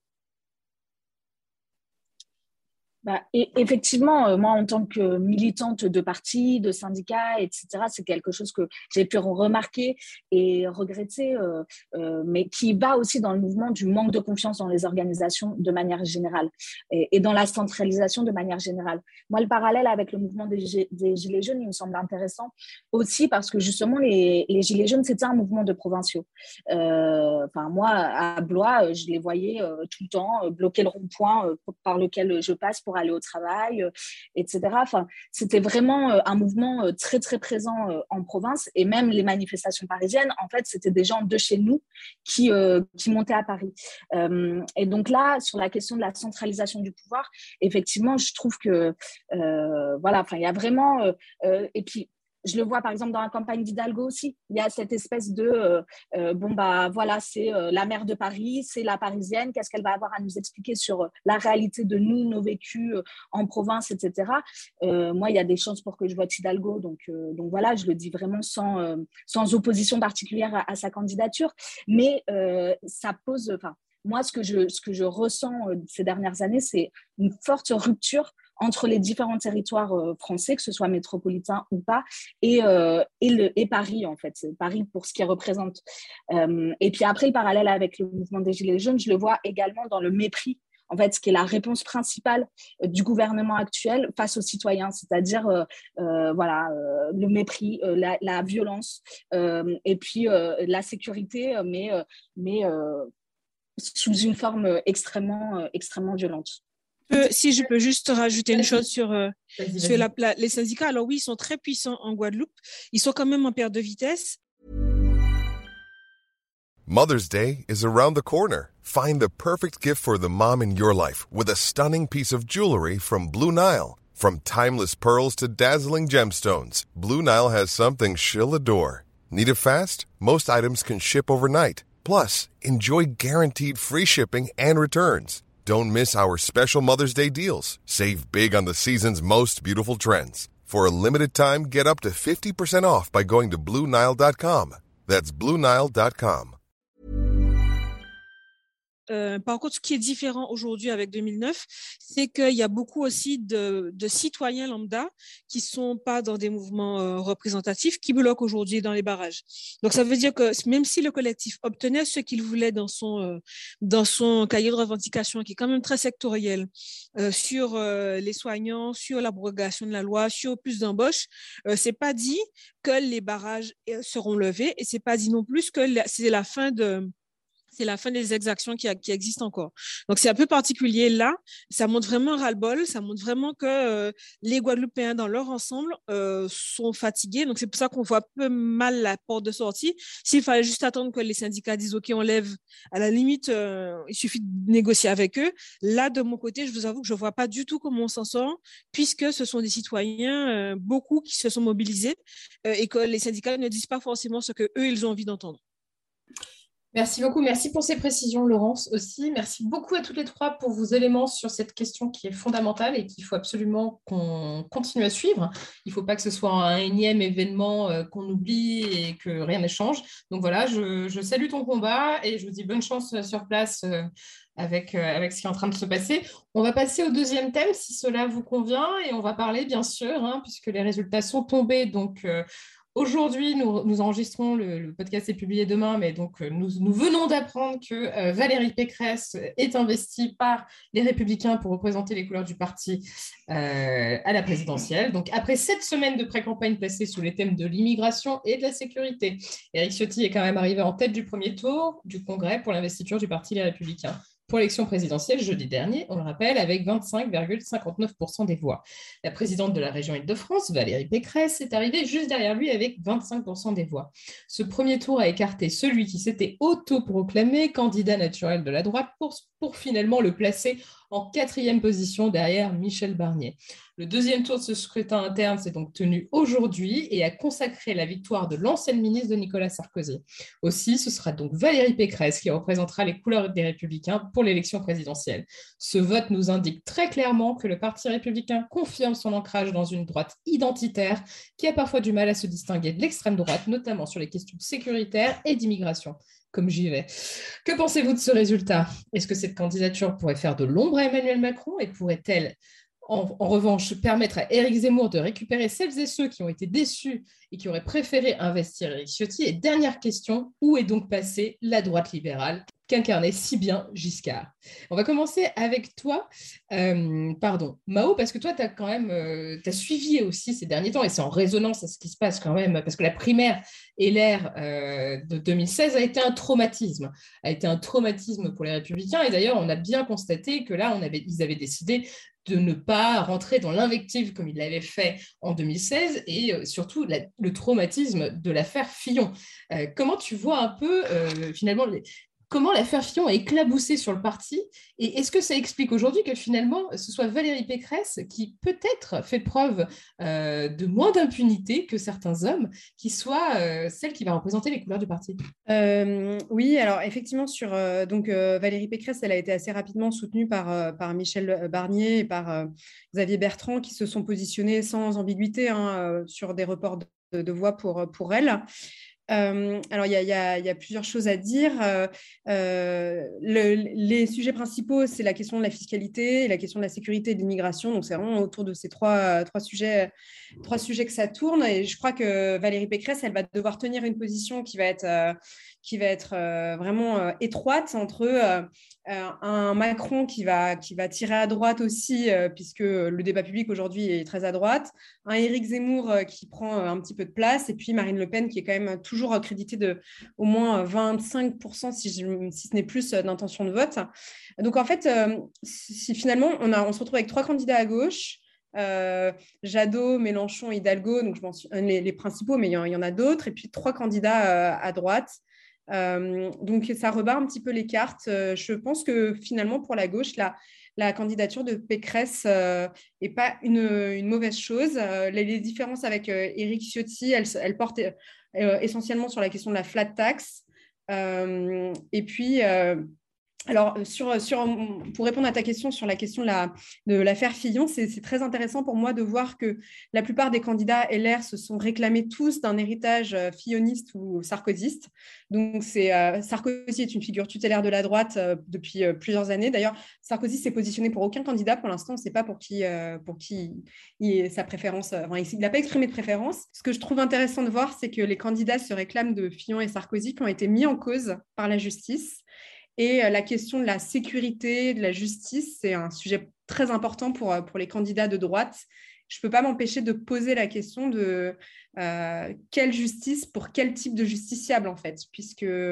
Bah, et effectivement, euh, moi, en tant que militante de partis, de syndicats, et cetera, c'est quelque chose que j'ai pu remarquer et regretter, euh, euh, mais qui va aussi dans le mouvement du manque de confiance dans les organisations de manière générale et, et dans la centralisation de manière générale. Moi, le parallèle avec le mouvement des, des Gilets jaunes, il me semble intéressant aussi parce que justement, les, les Gilets jaunes, c'était un mouvement de provinciaux. Euh, enfin, moi, à Blois, je les voyais euh, tout le temps, euh, bloquer le rond-point euh, par lequel je passe pour aller au travail, euh, et cetera. Enfin, c'était vraiment euh, un mouvement euh, très, très présent euh, en province et même les manifestations parisiennes, en fait, c'était des gens de chez nous qui, euh, qui montaient à Paris. Euh, et donc là, sur la question de la centralisation du pouvoir, effectivement, je trouve que, euh, voilà, enfin, il y a vraiment... Euh, euh, et puis, je le vois par exemple dans la campagne d'Hidalgo aussi. Il y a cette espèce de euh, euh, bon bah voilà, c'est euh, la maire de Paris, c'est la parisienne. Qu'est-ce qu'elle va avoir à nous expliquer sur euh, la réalité de nous, nos vécus euh, en province, et cetera. Euh, moi, il y a des chances pour que je vote Hidalgo, donc euh, donc voilà, je le dis vraiment sans euh, sans opposition particulière à, à sa candidature, mais euh, ça pose. Enfin, moi, ce que je ce que je ressens euh, ces dernières années, c'est une forte rupture entre les différents territoires euh, français, que ce soit métropolitain ou pas, et, euh, et, le, et Paris, en fait. Paris pour ce qu'il représente. Euh, et puis après, le parallèle avec le mouvement des Gilets jaunes, je le vois également dans le mépris, en fait, ce qui est la réponse principale euh, du gouvernement actuel face aux citoyens, c'est-à-dire euh, euh, voilà, euh, le mépris, euh, la, la violence, euh, et puis euh, la sécurité, mais, euh, mais euh, sous une forme extrêmement, euh, extrêmement violente. Euh, si je peux juste rajouter une chose sur, euh, vas-y, vas-y. sur la, la, les syndicats. Alors oui, ils sont très puissants en Guadeloupe. Ils sont quand même en perte de vitesse. Mother's Day is around the corner. Find the perfect gift for the mom in your life with a stunning piece of jewelry from Blue Nile. From timeless pearls to dazzling gemstones, Blue Nile has something she'll adore. Need it fast? Most items can ship overnight. Plus, enjoy guaranteed free shipping and returns. Don't miss our special Mother's Day deals. Save big on the season's most beautiful trends. For a limited time, get up to fifty percent off by going to Blue Nile dot com. That's Blue Nile dot com. Euh, par contre, ce qui est différent aujourd'hui avec deux mille neuf, c'est qu'il y a beaucoup aussi de, de citoyens lambda qui ne sont pas dans des mouvements euh, représentatifs, qui bloquent aujourd'hui dans les barrages. Donc, ça veut dire que même si le collectif obtenait ce qu'il voulait dans son, euh, dans son cahier de revendication, qui est quand même très sectoriel, euh, sur euh, les soignants, sur l'abrogation de la loi, sur plus d'embauches, euh, ce n'est pas dit que les barrages seront levés et ce n'est pas dit non plus que la, c'est la fin de... c'est la fin des exactions qui, a, qui existent encore. Donc, c'est un peu particulier là. Ça montre vraiment un ras-le-bol. Ça montre vraiment que euh, les Guadeloupéens, dans leur ensemble, euh, sont fatigués. Donc, c'est pour ça qu'on voit peu mal la porte de sortie. S'il fallait juste attendre que les syndicats disent « OK, on lève », à la limite, euh, il suffit de négocier avec eux. Là, de mon côté, je vous avoue que je ne vois pas du tout comment on s'en sort, puisque ce sont des citoyens, euh, beaucoup qui se sont mobilisés euh, et que les syndicats ne disent pas forcément ce qu'eux, ils ont envie d'entendre. Merci beaucoup. Merci pour ces précisions, Laurence, aussi. Merci beaucoup à toutes les trois pour vos éléments sur cette question qui est fondamentale et qu'il faut absolument qu'on continue à suivre. Il ne faut pas que ce soit un énième événement euh, qu'on oublie et que rien ne change. Donc voilà, je, je salue ton combat et je vous dis bonne chance sur place euh, avec, euh, avec ce qui est en train de se passer. On va passer au deuxième thème, si cela vous convient, et on va parler, bien sûr, hein, puisque les résultats sont tombés, donc... Euh, Aujourd'hui, nous, nous enregistrons, le, le podcast est publié demain, mais donc nous, nous venons d'apprendre que euh, Valérie Pécresse est investie par les Républicains pour représenter les couleurs du parti euh, à la présidentielle. Donc après sept semaines de pré-campagne placées sous les thèmes de l'immigration et de la sécurité, Éric Ciotti est quand même arrivé en tête du premier tour du Congrès pour l'investiture du parti Les Républicains. Pour l'élection présidentielle, jeudi dernier, on le rappelle, avec vingt-cinq virgule cinquante-neuf pour cent des voix. La présidente de la région Île-de-France, Valérie Pécresse, est arrivée juste derrière lui avec vingt-cinq pour cent des voix. Ce premier tour a écarté celui qui s'était autoproclamé candidat naturel de la droite pour, pour finalement le placer en quatrième position derrière Michel Barnier. Le deuxième tour de ce scrutin interne s'est donc tenu aujourd'hui et a consacré la victoire de l'ancienne ministre de Nicolas Sarkozy. Aussi, ce sera donc Valérie Pécresse qui représentera les couleurs des Républicains pour l'élection présidentielle. Ce vote nous indique très clairement que le Parti républicain confirme son ancrage dans une droite identitaire qui a parfois du mal à se distinguer de l'extrême droite, notamment sur les questions sécuritaires et d'immigration. Comme j'y vais. Que pensez-vous de ce résultat? Est-ce que cette candidature pourrait faire de l'ombre à Emmanuel Macron et pourrait-elle, en, en revanche, permettre à Éric Zemmour de récupérer celles et ceux qui ont été déçus et qui auraient préféré investir Éric Ciotti? Et dernière question, où est donc passée la droite libérale qu'incarnait si bien Giscard? On va commencer avec toi, euh, pardon, Mao, parce que toi, tu as quand même euh, t'as suivi aussi ces derniers temps, et c'est en résonance à ce qui se passe quand même, parce que la primaire L R euh, de deux mille seize a été un traumatisme, a été un traumatisme pour les Républicains, et d'ailleurs, on a bien constaté que là, on avait, ils avaient décidé de ne pas rentrer dans l'invective comme ils l'avaient fait en deux mille seize, et euh, surtout la, le traumatisme de l'affaire Fillon. Euh, comment tu vois un peu, euh, finalement, les... Comment l'affaire Fillon a éclaboussé sur le parti? Et est-ce que ça explique aujourd'hui que finalement, ce soit Valérie Pécresse qui peut-être fait preuve euh, de moins d'impunité que certains hommes, qui soit euh, celle qui va représenter les couleurs du parti? euh, Oui, alors effectivement, sur euh, donc, euh, Valérie Pécresse, elle a été assez rapidement soutenue par, euh, par Michel Barnier et par euh, Xavier Bertrand, qui se sont positionnés sans ambiguïté hein, euh, sur des reports de, de voix pour, pour elle. Euh, alors, il y, y, y a plusieurs choses à dire. Euh, euh, le, les sujets principaux, c'est la question de la fiscalité, la question de la sécurité et de l'immigration. Donc, c'est vraiment autour de ces trois, trois, sujets, trois sujets que ça tourne. Et je crois que Valérie Pécresse, elle va devoir tenir une position qui va être, euh, qui va être euh, vraiment euh, étroite entre euh, un Macron qui va, qui va tirer à droite aussi, euh, puisque le débat public aujourd'hui est très à droite, un Éric Zemmour euh, qui prend euh, un petit peu de place, et puis Marine Le Pen qui est quand même toujours créditée de au moins vingt-cinq pour cent, si, je, si ce n'est plus, d'intention de vote. Donc en fait, euh, si finalement, on, a, on se retrouve avec trois candidats à gauche, Euh, Jadot, Mélenchon, Hidalgo, donc je m'en suis, les, les principaux, mais il y, en, il y en a d'autres, et puis trois candidats euh, à droite. Euh, donc ça rebat un petit peu les cartes. Euh, je pense que finalement pour la gauche, la, la candidature de Pécresse n'est euh, pas une, une mauvaise chose. Euh, les, les différences avec euh, Éric Ciotti, elles, elles portent euh, essentiellement sur la question de la flat tax. Euh, et puis euh, alors, sur, sur, pour répondre à ta question sur la question de, la, de l'affaire Fillon, c'est, c'est très intéressant pour moi de voir que la plupart des candidats L R se sont réclamés tous d'un héritage filloniste ou sarkozyste. Donc, c'est, euh, Sarkozy est une figure tutélaire de la droite euh, depuis euh, plusieurs années. D'ailleurs, Sarkozy s'est positionné pour aucun candidat. Pour l'instant, on ne sait pas pour qui, euh, pour qui il est sa préférence. Enfin, il n'a pas exprimé de préférence. Ce que je trouve intéressant de voir, c'est que les candidats se réclament de Fillon et Sarkozy qui ont été mis en cause par la justice. Et la question de la sécurité, de la justice, c'est un sujet très important pour, pour les candidats de droite. Je ne peux pas m'empêcher de poser la question de euh, quelle justice pour quel type de justiciable, en fait, puisque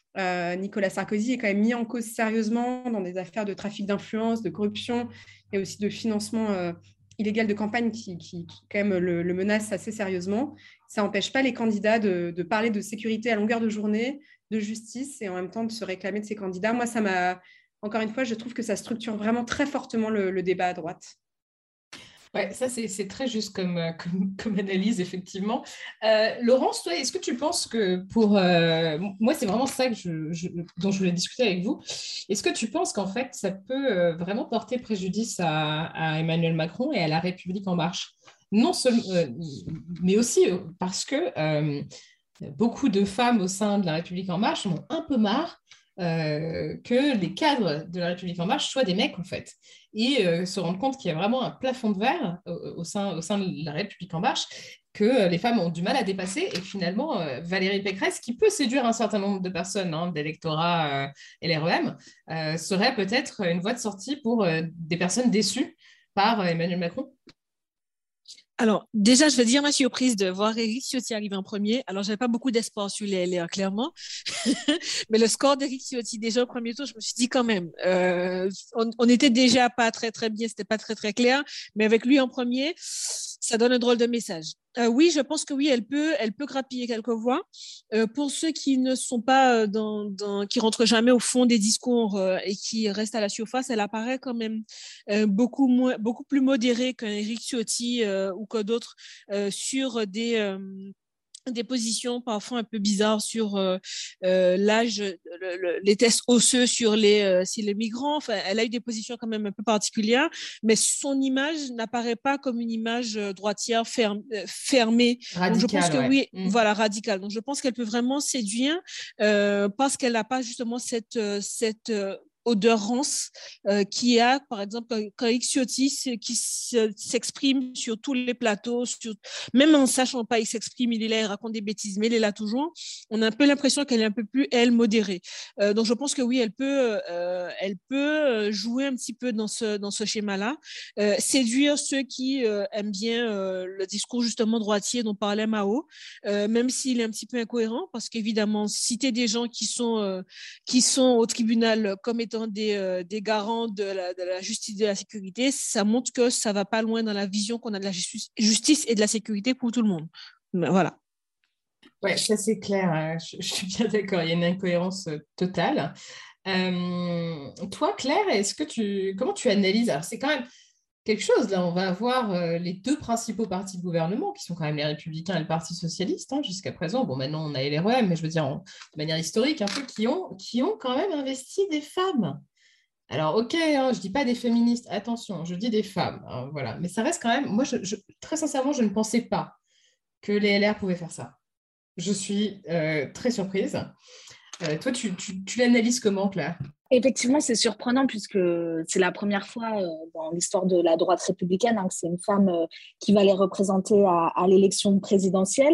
Euh, Nicolas Sarkozy est quand même mis en cause sérieusement dans des affaires de trafic d'influence, de corruption et aussi de financement euh, illégal de campagne qui, qui, qui quand même le, le menace assez sérieusement. Ça n'empêche pas les candidats de, de parler de sécurité à longueur de journée, de justice et en même temps de se réclamer de ces candidats. Moi, ça m'a, encore une fois, je trouve que ça structure vraiment très fortement le, le débat à droite. Ouais, ça c'est, c'est très juste comme, comme, comme analyse, effectivement. Euh, Laurence, toi, est-ce que tu penses que pour... Euh, moi, c'est vraiment ça que je, je, dont je voulais discuter avec vous. Est-ce que tu penses qu'en fait, ça peut euh, vraiment porter préjudice à, à Emmanuel Macron et à La République En Marche? Non seulement, euh, mais aussi parce que euh, beaucoup de femmes au sein de La République En Marche en ont un peu marre Euh, que les cadres de La République En Marche soient des mecs, en fait, et euh, se rendre compte qu'il y a vraiment un plafond de verre au, au, sein, au sein de La République En Marche que euh, les femmes ont du mal à dépasser, et finalement, euh, Valérie Pécresse, qui peut séduire un certain nombre de personnes, hein, d'électorat euh, L R E M, euh, serait peut-être une voie de sortie pour euh, des personnes déçues par euh, Emmanuel Macron. Alors, déjà, je veux dire ma surprise de voir Éric Ciotti arriver en premier. Alors, je n'avais pas beaucoup d'espoir sur les L R, clairement. Mais le score d'Éric Ciotti, déjà au premier tour, je me suis dit quand même, euh, on, on était déjà pas très, très bien, c'était pas très, très clair. Mais avec lui en premier, ça donne un drôle de message. Euh, oui, je pense que oui, elle peut, elle peut grappiller quelques voix. Euh, pour ceux qui ne sont pas dans, dans, qui rentrent jamais au fond des discours euh, et qui restent à la surface, elle apparaît quand même euh, beaucoup moins, beaucoup plus modérée qu'un Éric Ciotti euh, ou que d'autres euh, sur des euh, des positions parfois un peu bizarres sur euh, euh, l'âge, le, le, les tests osseux sur les, euh, sur les migrants. Enfin, elle a eu des positions quand même un peu particulières, mais son image n'apparaît pas comme une image droitière ferme, fermée. Radicale, donc je pense que ouais. oui, mmh. voilà, radicale. Donc je pense qu'elle peut vraiment séduire euh, parce qu'elle n'a pas justement cette, cette euh, odeur rance euh, qui a, par exemple, quand Éric Ciotti qui s'exprime sur tous les plateaux, sur, même en ne sachant pas, il s'exprime, il est là, il raconte des bêtises, mais il est là toujours. On a un peu l'impression qu'elle est un peu plus, elle, modérée. Euh, donc, je pense que oui, elle peut, euh, elle peut jouer un petit peu dans ce, dans ce schéma-là, euh, séduire ceux qui euh, aiment bien euh, le discours justement droitier dont parlait Mao, euh, même s'il est un petit peu incohérent, parce qu'évidemment, citer des gens qui sont, euh, qui sont au tribunal comme étant Des, euh, des garants de la, de la justice et de la sécurité, ça montre que ça ne va pas loin dans la vision qu'on a de la justice, justice et de la sécurité pour tout le monde. Mais voilà. Ouais, ça c'est clair, je, je suis bien d'accord, il y a une incohérence totale. Euh, toi, Claire, est-ce que tu, comment tu analyses? Alors, c'est quand même quelque chose, là, on va avoir euh, les deux principaux partis de gouvernement, qui sont quand même les Républicains et le Parti Socialiste, hein, jusqu'à présent. Bon, maintenant, on a L R E M, mais je veux dire, en, de manière historique, un peu, qui ont, qui ont quand même investi des femmes. Alors, ok, hein, je ne dis pas des féministes, attention, je dis des femmes, hein, voilà. Mais ça reste quand même, moi, je, je, très sincèrement, je ne pensais pas que les L R pouvaient faire ça. Je suis euh, très surprise. Euh, toi, tu, tu, tu l'analyses comment, Claire? Effectivement, c'est surprenant puisque c'est la première fois euh, dans l'histoire de la droite républicaine hein, que c'est une femme euh, qui va les représenter à, à l'élection présidentielle.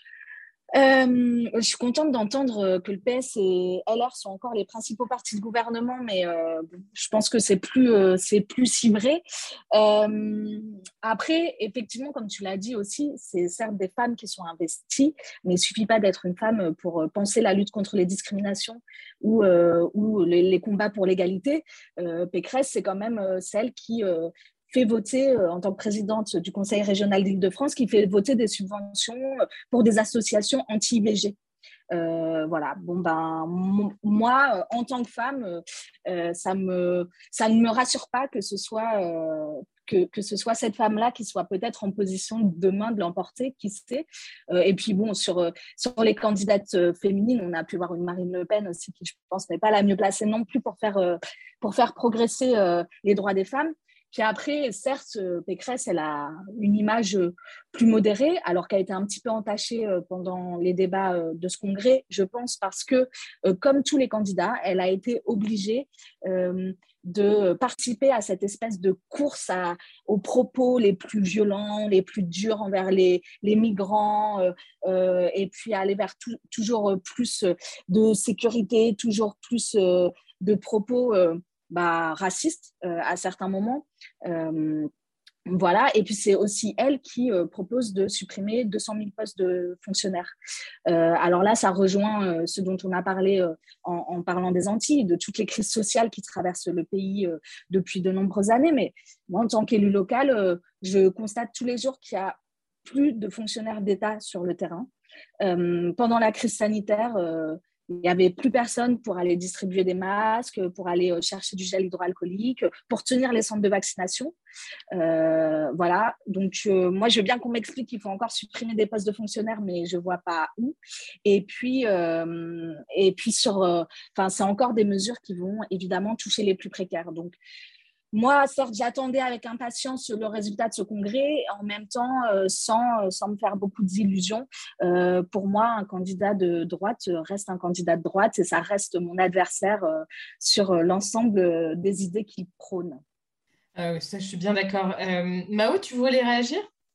Euh, je suis contente d'entendre que le P S et L R sont encore les principaux partis de gouvernement, mais euh, je pense que c'est plus, euh, c'est plus si vrai. Euh, après, effectivement, comme tu l'as dit aussi, c'est certes des femmes qui sont investies, mais il ne suffit pas d'être une femme pour penser la lutte contre les discriminations ou, euh, ou les, les combats pour l'égalité. Euh, Pécresse, c'est quand même celle qui... Euh, fait voter, euh, en tant que présidente du Conseil régional d'Île-de-France, qui fait voter des subventions pour des associations anti-I V G. Euh, voilà, bon ben, m- moi, en tant que femme, euh, ça, me, ça ne me rassure pas que ce soit, euh, que, que ce soit cette femme-là qui soit peut-être en position demain de l'emporter, qui sait. Euh, et puis bon, sur, sur les candidates féminines, on a pu voir une Marine Le Pen aussi, qui je pense n'est pas la mieux placée non plus pour faire, euh, pour faire progresser euh, les droits des femmes. Puis après, certes, Pécresse, elle a une image plus modérée, alors qu'elle a été un petit peu entachée pendant les débats de ce congrès, je pense, parce que, comme tous les candidats, elle a été obligée euh, de participer à cette espèce de course à, aux propos les plus violents, les plus durs envers les, les migrants, euh, euh, et puis aller vers tout, toujours plus de sécurité, toujours plus euh, de propos... Euh, Bah, raciste euh, à certains moments. Euh, Voilà, et puis c'est aussi elle qui euh, propose de supprimer deux cent mille postes de fonctionnaires. Euh, alors là, ça rejoint euh, ce dont on a parlé euh, en, en parlant des Antilles, de toutes les crises sociales qui traversent le pays euh, depuis de nombreuses années. Mais moi, en tant qu'élu local, euh, je constate tous les jours qu'il y a plus de fonctionnaires d'État sur le terrain. Euh, pendant la crise sanitaire, euh, il n'y avait plus personne pour aller distribuer des masques, pour aller chercher du gel hydroalcoolique, pour tenir les centres de vaccination. Euh, voilà, donc euh, moi je veux bien qu'on m'explique qu'il faut encore supprimer des postes de fonctionnaires, mais je ne vois pas où. Et puis, euh, et puis sur, euh, c'est encore des mesures qui vont évidemment toucher les plus précaires. Donc, moi, certes, j'attendais avec impatience le résultat de ce congrès, en même temps, euh, sans, sans me faire beaucoup d'illusions. Euh, pour moi, un candidat de droite reste un candidat de droite et ça reste mon adversaire euh, sur l'ensemble des idées qu'il prône. Euh, ça, je suis bien d'accord. Euh, Mao, tu voulais réagir ?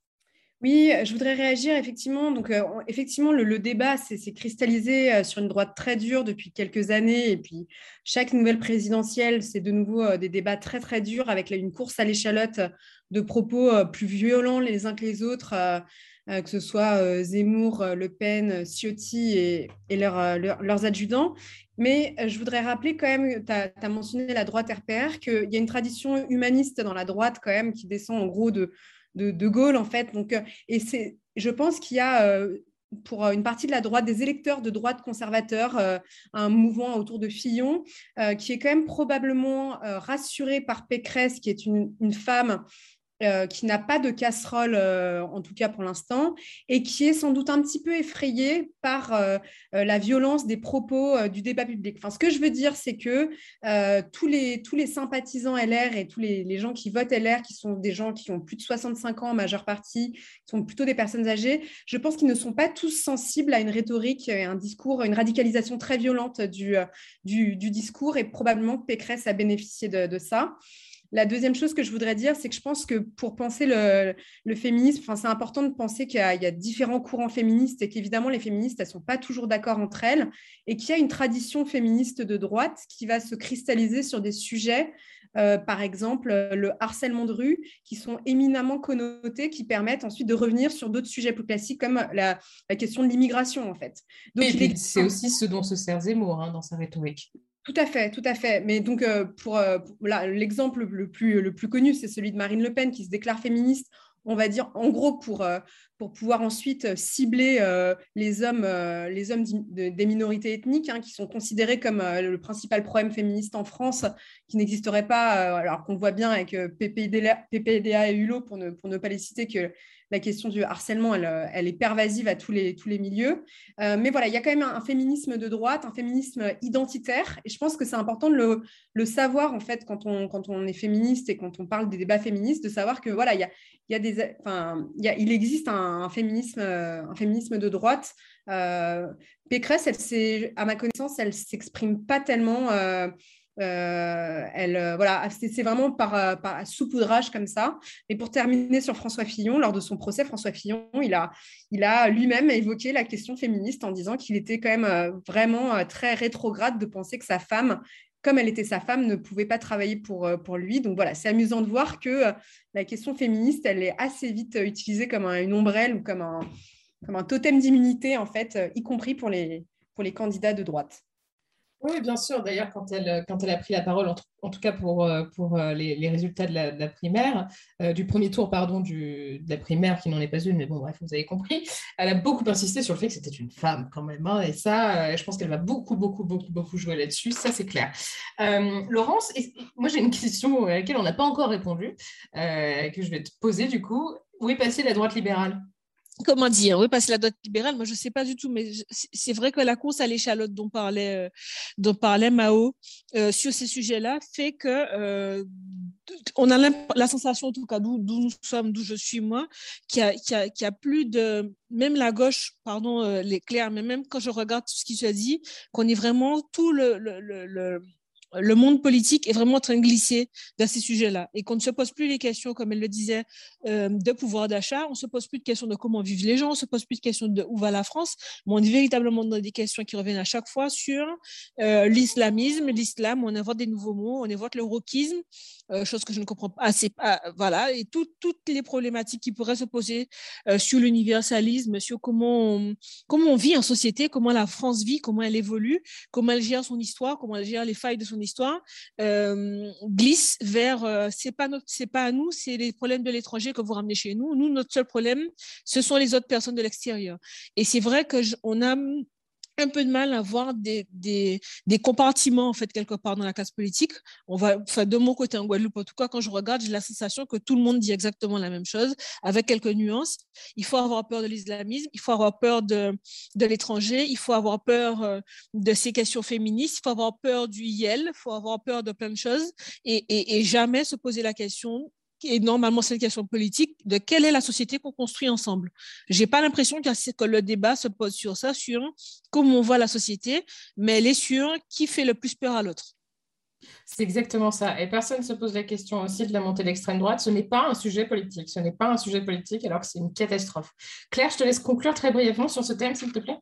Oui, je voudrais réagir effectivement. Donc, euh, effectivement, le, le débat s'est cristallisé euh, sur une droite très dure depuis quelques années. Et puis, chaque nouvelle présidentielle, c'est de nouveau euh, des débats très, très durs avec là, une course à l'échalote de propos euh, plus violents les uns que les autres, euh, euh, que ce soit euh, Zemmour, euh, Le Pen, Ciotti et, et leur, euh, leur, leurs adjudants. Mais euh, je voudrais rappeler quand même, tu as, tu as mentionné la droite R P R, qu'il y a une tradition humaniste dans la droite quand même qui descend en gros de... De, de Gaulle, en fait. Donc, et c'est, je pense qu'il y a, euh, pour une partie de la droite, des électeurs de droite conservateurs, euh, un mouvement autour de Fillon, euh, qui est quand même probablement euh, rassuré par Pécresse, qui est une, une femme Euh, qui n'a pas de casserole, euh, en tout cas pour l'instant, et qui est sans doute un petit peu effrayée par euh, euh, la violence des propos euh, du débat public. Enfin, ce que je veux dire, c'est que euh, tous, les, tous les sympathisants L R et tous les, les gens qui votent L R, qui sont des gens qui ont plus de soixante-cinq ans en majeure partie, qui sont plutôt des personnes âgées, je pense qu'ils ne sont pas tous sensibles à une rhétorique et un discours, une radicalisation très violente du, du, du discours, et probablement que Pécresse a bénéficié de, de ça. La deuxième chose que je voudrais dire, c'est que je pense que pour penser le, le féminisme, enfin, c'est important de penser qu'il y a, il y a différents courants féministes et qu'évidemment, les féministes, elles ne sont pas toujours d'accord entre elles et qu'il y a une tradition féministe de droite qui va se cristalliser sur des sujets, euh, par exemple le harcèlement de rue, qui sont éminemment connotés, qui permettent ensuite de revenir sur d'autres sujets plus classiques comme la, la question de l'immigration, en fait. Donc, et est... c'est aussi ce dont se sert Zemmour hein, dans sa rhétorique. Tout à fait, tout à fait. Mais donc, euh, pour, euh, pour là, l'exemple le plus, le plus connu, c'est celui de Marine Le Pen qui se déclare féministe, on va dire, en gros, pour, euh, pour pouvoir ensuite cibler euh, les hommes, euh, les hommes de, des minorités ethniques, hein, qui sont considérés comme euh, le principal problème féministe en France, qui n'existerait pas, euh, alors qu'on voit bien avec euh, P P D A et Hulot, pour ne, pour ne pas les citer, que la question du harcèlement, elle, elle est pervasive à tous les, tous les milieux. Euh, mais voilà, il y a quand même un, un féminisme de droite, un féminisme identitaire. Et je pense que c'est important de le, le savoir, en fait, quand on, quand on est féministe et quand on parle des débats féministes, de savoir que voilà, il y a, il y a des, enfin, il, y a, il existe un, un, féminisme, un féminisme de droite. Euh, Pécresse, elle s'est, à ma connaissance, elle ne s'exprime pas tellement... Euh, Euh, elle, euh, voilà, c'est, c'est vraiment par, euh, par saupoudrage comme ça. Et pour terminer sur François Fillon, lors de son procès, François Fillon, il a, il a lui-même évoqué la question féministe en disant qu'il était quand même euh, vraiment euh, très rétrograde de penser que sa femme, comme elle était sa femme, ne pouvait pas travailler pour, euh, pour lui. Donc voilà, c'est amusant de voir que euh, la question féministe, elle est assez vite euh, utilisée comme un, une ombrelle ou comme un, comme un totem d'immunité, en fait, euh, y compris pour les, pour les candidats de droite. Oui, bien sûr. D'ailleurs, quand elle, quand elle a pris la parole, en, en tout cas pour, pour les, les résultats de la, de la primaire, euh, du premier tour, pardon, du, de la primaire, qui n'en est pas une, mais bon, bref, vous avez compris, elle a beaucoup insisté sur le fait que c'était une femme quand même. Hein, et ça, euh, je pense qu'elle va beaucoup, beaucoup, beaucoup, beaucoup jouer là-dessus. Ça, c'est clair. Euh, Laurence, et, moi, j'ai une question à laquelle on n'a pas encore répondu, euh, que je vais te poser du coup. Où est passée la droite libérale ? Comment dire, oui, parce que la droite libérale, moi, je ne sais pas du tout, mais c'est vrai que la course à l'échalote dont parlait, euh, dont parlait Mao euh, sur ces sujets-là fait que euh, on a la sensation, en tout cas, d'où, d'où nous sommes, d'où je suis moi, qu'il y a, qu'il y a, qu'il y a plus de... Même la gauche, pardon, euh, les clairs, mais même quand je regarde tout ce qui se dit, qu'on est vraiment tout le... le, le, le le monde politique est vraiment en train de glisser dans ces sujets-là et qu'on ne se pose plus les questions, comme elle le disait, euh, de pouvoir d'achat, on ne se pose plus de questions de comment vivent les gens, on ne se pose plus de questions de où va la France, mais on est véritablement dans des questions qui reviennent à chaque fois sur euh, l'islamisme, l'islam, on invente des nouveaux mots, on invente le wokisme, euh, chose que je ne comprends pas assez, ah, voilà, et tout, toutes les problématiques qui pourraient se poser euh, sur l'universalisme, sur comment on, comment on vit en société, comment la France vit, comment elle évolue, comment elle gère son histoire, comment elle gère les failles de son histoire, euh, glisse vers euh, c'est pas notre, c'est pas à nous, c'est les problèmes de l'étranger que vous ramenez chez nous. Nous, notre seul problème, ce sont les autres personnes de l'extérieur. Et c'est vrai que je, on a un peu de mal à voir des, des, des compartiments, en fait, quelque part dans la classe politique. On va, enfin, de mon côté, en Guadeloupe, en tout cas, quand je regarde, j'ai la sensation que tout le monde dit exactement la même chose, avec quelques nuances. Il faut avoir peur de l'islamisme, il faut avoir peur de, de l'étranger, il faut avoir peur euh, de ces questions féministes, il faut avoir peur du I L, il faut avoir peur de plein de choses, et, et, et jamais se poser la question, et normalement c'est une question politique, de quelle est la société qu'on construit ensemble. Je n'ai pas l'impression que le débat se pose sur ça, sur comment on voit la société, mais elle est sur qui fait le plus peur à l'autre. C'est exactement ça. Et personne ne se pose la question aussi de la montée de l'extrême droite. Ce n'est pas un sujet politique. Ce n'est pas un sujet politique alors que c'est une catastrophe. Claire, je te laisse conclure très brièvement sur ce thème, s'il te plaît.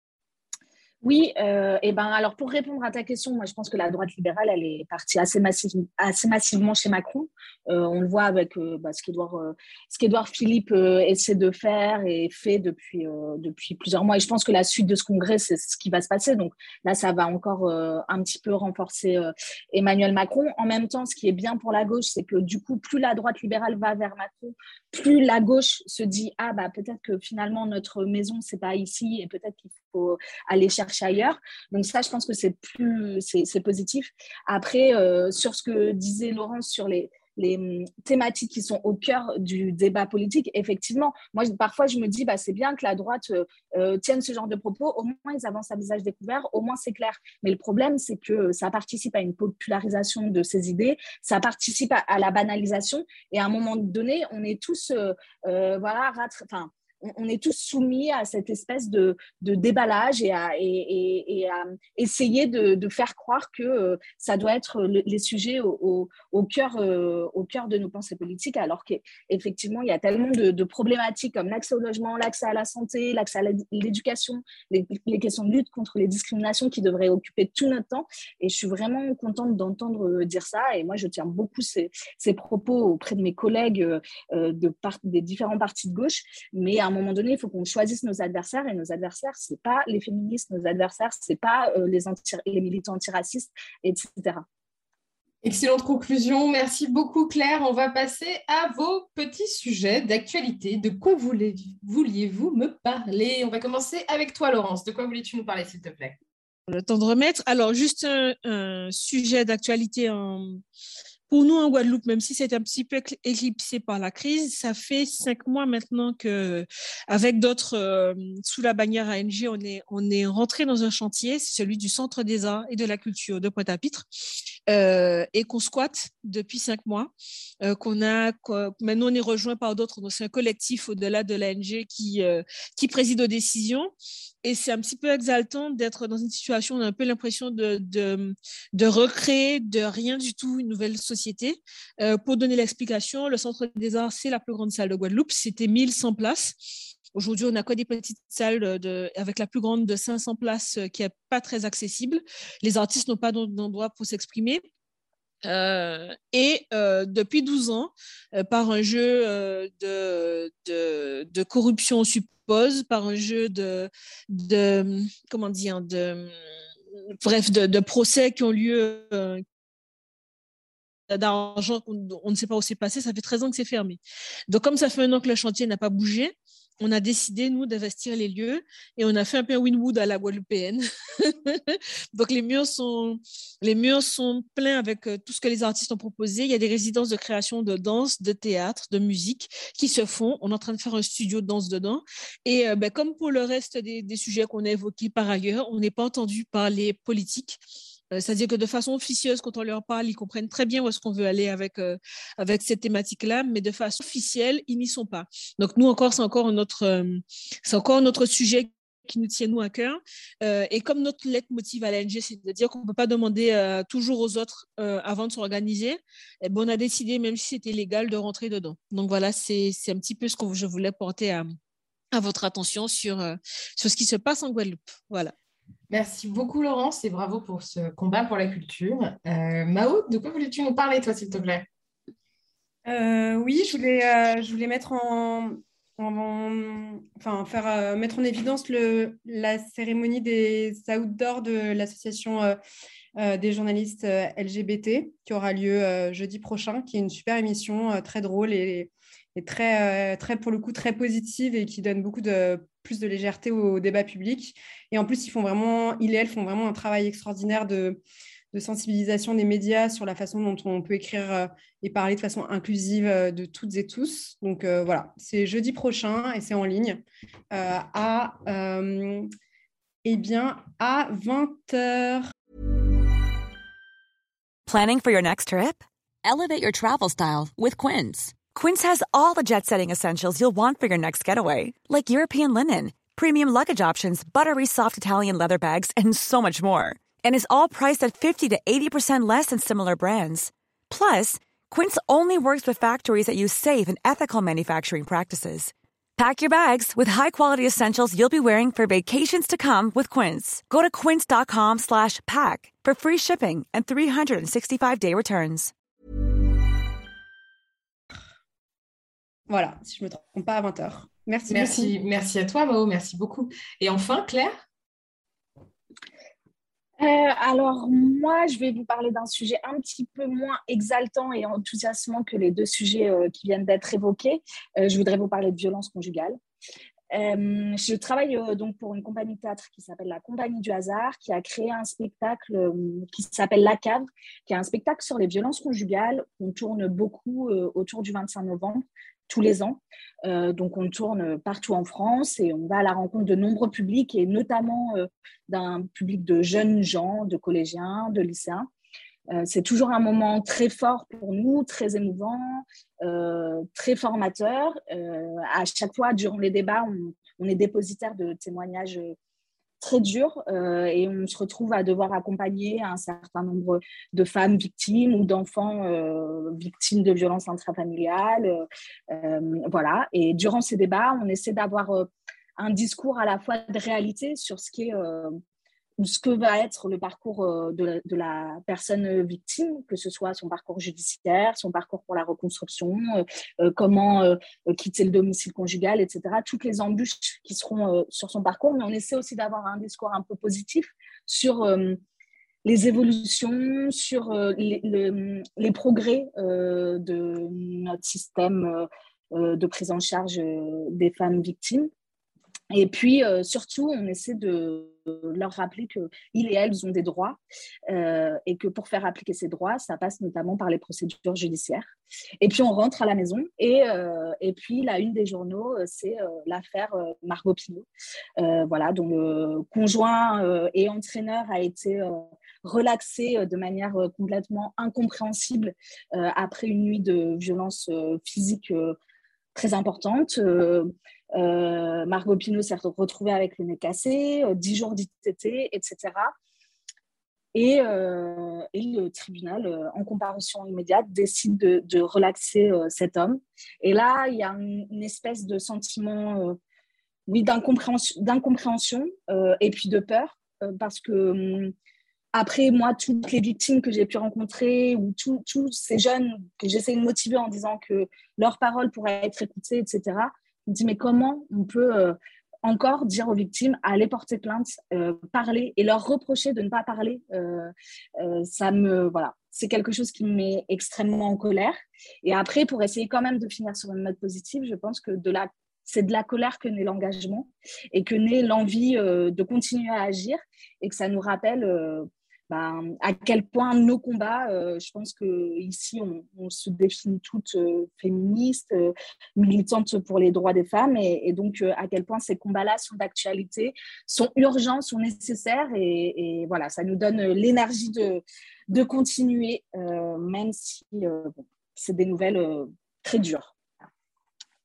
Oui, euh, et ben alors pour répondre à ta question, moi je pense que la droite libérale, elle est partie assez, massive, assez massivement chez Macron. Euh, on le voit avec euh, bah, ce qu'Édouard euh, ce qu'Édouard Philippe euh, essaie de faire et fait depuis euh, depuis plusieurs mois. Et je pense que la suite de ce congrès, c'est ce qui va se passer. Donc là, ça va encore euh, un petit peu renforcer euh, Emmanuel Macron. En même temps, ce qui est bien pour la gauche, c'est que du coup, plus la droite libérale va vers Macron, plus la gauche se dit ah bah peut-être que finalement notre maison c'est pas ici et peut-être qu'il faut aller chercher ailleurs. Donc ça, je pense que c'est plus c'est, c'est positif. Après, euh, sur ce que disait Laurence sur les les thématiques qui sont au cœur du débat politique, effectivement, moi, parfois, je me dis, bah, c'est bien que la droite euh, tienne ce genre de propos, au moins, ils avancent à visage découvert, au moins, c'est clair. Mais le problème, c'est que ça participe à une popularisation de ces idées, ça participe à, à la banalisation, et à un moment donné, on est tous, euh, euh, voilà, ratra- enfin, on est tous soumis à cette espèce de, de déballage et à, et, et, et à essayer de, de faire croire que euh, ça doit être le, les sujets au, au, au, cœur, euh, au cœur de nos pensées politiques, alors qu'effectivement, il y a tellement de, de problématiques comme l'accès au logement, l'accès à la santé, l'accès à l'éducation, les, les questions de lutte contre les discriminations qui devraient occuper tout notre temps. Et je suis vraiment contente d'entendre dire ça. Et moi, je tiens beaucoup ces, ces propos auprès de mes collègues euh, de part, des différents partis de gauche. Mais à un moment donné, il faut qu'on choisisse nos adversaires, et nos adversaires, ce n'est pas les féministes, nos adversaires, ce n'est pas euh, les, anti- les militants antiracistes, et cetera. Excellente conclusion. Merci beaucoup, Claire. On va passer à vos petits sujets d'actualité. De quoi voulez- vouliez-vous me parler? On va commencer avec toi, Laurence. De quoi voulais-tu nous parler, s'il te plaît? Le temps de remettre. Alors, juste un, un sujet d'actualité en... Pour nous, en Guadeloupe, même si c'est un petit peu éclipsé par la crise, ça fait cinq mois maintenant qu'avec d'autres, euh, sous la bannière A N G, on est, on est rentré dans un chantier, c'est celui du Centre des Arts et de la Culture de Pointe-à-Pitre, euh, et qu'on squatte depuis cinq mois. Euh, qu'on a, qu'on, maintenant, on est rejoint par d'autres. Donc, c'est un collectif au-delà de l'A N G qui, euh, qui préside aux décisions. Et c'est un petit peu exaltant d'être dans une situation où on a un peu l'impression de, de, de recréer de rien du tout une nouvelle société. Euh, pour donner l'explication, le Centre des Arts, c'est la plus grande salle de Guadeloupe. C'était mille cent places. Aujourd'hui, on n'a que des petites salles de, avec la plus grande de cinq cents places qui n'est pas très accessible. Les artistes n'ont pas d'endroit pour s'exprimer. Euh, et euh, depuis douze ans, euh, par un jeu euh, de, de, de corruption, on suppose, par un jeu de, de comment dire, de, bref, de, de procès qui ont lieu, euh, d'argent qu'on on ne sait pas où c'est passé, ça fait treize ans que c'est fermé. Donc, comme ça fait un an que le chantier n'a pas bougé, on a décidé, nous, d'investir les lieux, et on a fait un peu un Winwood à la guadeloupéenne. Donc, les murs, sont, les murs sont pleins avec euh, tout ce que les artistes ont proposé. Il y a des résidences de création de danse, de théâtre, de musique qui se font. On est en train de faire un studio de danse dedans. Et euh, ben, comme pour le reste des, des sujets qu'on a évoqués par ailleurs, on n'est pas entendu par les politiques. C'est-à-dire que de façon officieuse, quand on leur parle, ils comprennent très bien où est-ce qu'on veut aller avec, euh, avec cette thématique-là, mais de façon officielle, ils n'y sont pas. Donc nous encore, c'est encore un autre, euh, c'est encore un autre sujet qui nous tient nous à cœur. Euh, et comme notre leitmotiv à l'A N G, c'est de dire qu'on ne peut pas demander euh, toujours aux autres euh, avant de s'organiser, eh ben, on a décidé, même si c'était légal, de rentrer dedans. Donc voilà, c'est, c'est un petit peu ce que je voulais porter à, à votre attention sur, euh, sur ce qui se passe en Guadeloupe. Voilà. Merci beaucoup, Laurence, et bravo pour ce combat pour la culture. Euh, Mao, de quoi voulais-tu nous parler, toi, s'il te plaît? Euh, oui, je voulais, euh, je voulais mettre en, en, en- enfin, faire, euh, mettre en évidence le, la cérémonie des outdoors de l'association euh, euh, des journalistes euh, L G B T qui aura lieu euh, jeudi prochain, qui est une super émission euh, très drôle et, et très, euh, très, pour le coup, très positive et qui donne beaucoup de, plus de légèreté au débat public. Et en plus, ils font vraiment, ils et elles font vraiment un travail extraordinaire de de sensibilisation des médias sur la façon dont on peut écrire euh, et parler de façon inclusive euh, de toutes et tous. Donc euh, voilà, c'est jeudi prochain et c'est en ligne euh, à, euh, eh bien, à vingt heures. Planning for your next trip? Elevate your travel style with Quince. Quince has all the jet-setting essentials you'll want for your next getaway, like European linen, premium luggage options, buttery soft Italian leather bags, and so much more. And is all priced at fifty to eighty percent less than similar brands. Plus, Quince only works with factories that use safe and ethical manufacturing practices. Pack your bags with high-quality essentials you'll be wearing for vacations to come with Quince. Go to quince.com slash pack for free shipping and three sixty-five day returns. Voilà, si je ne me trompe pas, à vingt heures. Merci, Merci, beaucoup. merci à toi, Mao, merci beaucoup. Et enfin, Claire? Euh, alors, moi, je vais vous parler d'un sujet un petit peu moins exaltant et enthousiasmant que les deux sujets euh, qui viennent d'être évoqués. Euh, je voudrais vous parler de violence conjugale. Euh, je travaille euh, donc pour une compagnie de théâtre qui s'appelle la Compagnie du Hasard, qui a créé un spectacle euh, qui s'appelle La Cave, qui est un spectacle sur les violences conjugales. On tourne beaucoup euh, autour du vingt-cinq novembre, tous les ans. Euh, donc, on tourne partout en France et on va à la rencontre de nombreux publics et notamment euh, d'un public de jeunes gens, de collégiens, de lycéens. Euh, c'est toujours un moment très fort pour nous, très émouvant, euh, très formateur. Euh, à chaque fois, durant les débats, on, on est dépositaire de témoignages très durs euh, et on se retrouve à devoir accompagner un certain nombre de femmes victimes ou d'enfants euh, victimes de violences intrafamiliales. Euh, voilà. Et durant ces débats, on essaie d'avoir euh, un discours à la fois de réalité sur ce qui est euh, ce que va être le parcours de la, de la personne victime, que ce soit son parcours judiciaire, son parcours pour la reconstruction, euh, comment euh, quitter le domicile conjugal, et cetera. Toutes les embûches qui seront euh, sur son parcours, mais on essaie aussi d'avoir un discours un peu positif sur euh, les évolutions, sur euh, les, les, les progrès euh, de notre système euh, de prise en charge euh, des femmes victimes. Et puis, euh, surtout, on essaie de leur rappeler qu'ils et elles ont des droits euh, et que pour faire appliquer ces droits, ça passe notamment par les procédures judiciaires. Et puis, on rentre à la maison et, euh, et puis, la une des journaux, c'est euh, l'affaire euh, Margot Pino, euh, voilà, dont le conjoint euh, et entraîneur a été euh, relaxé euh, de manière euh, complètement incompréhensible euh, après une nuit de violence euh, physique euh, très importante. Euh, euh, Margot Pino s'est retrouvée avec le nez cassé, euh, dix jours d'I T T, et cetera. Et, euh, et le tribunal, euh, en comparution immédiate, décide de, de relaxer euh, cet homme. Et là, il y a une, une espèce de sentiment, euh, oui, d'incompréhension, d'incompréhension euh, et puis de peur, euh, parce que hum, après, moi, toutes les victimes que j'ai pu rencontrer ou tous ces jeunes que j'essaie de motiver en disant que leur parole pourrait être écoutée, et cetera, je me dis, mais comment on peut euh, encore dire aux victimes, aller porter plainte, euh, parler et leur reprocher de ne pas parler euh, euh, ça me, voilà, c'est quelque chose qui me met extrêmement en colère. Et après, pour essayer quand même de finir sur une note positive, je pense que de la, c'est de la colère que naît l'engagement et que naît l'envie euh, de continuer à agir et que ça nous rappelle euh, Ben, à quel point nos combats, euh, je pense qu'ici, on, on se définit toutes euh, féministes, euh, militantes pour les droits des femmes, et, et donc euh, à quel point ces combats-là sont d'actualité, sont urgents, sont nécessaires, et, et voilà, ça nous donne l'énergie de, de continuer, euh, même si euh, bon, c'est des nouvelles euh, très dures.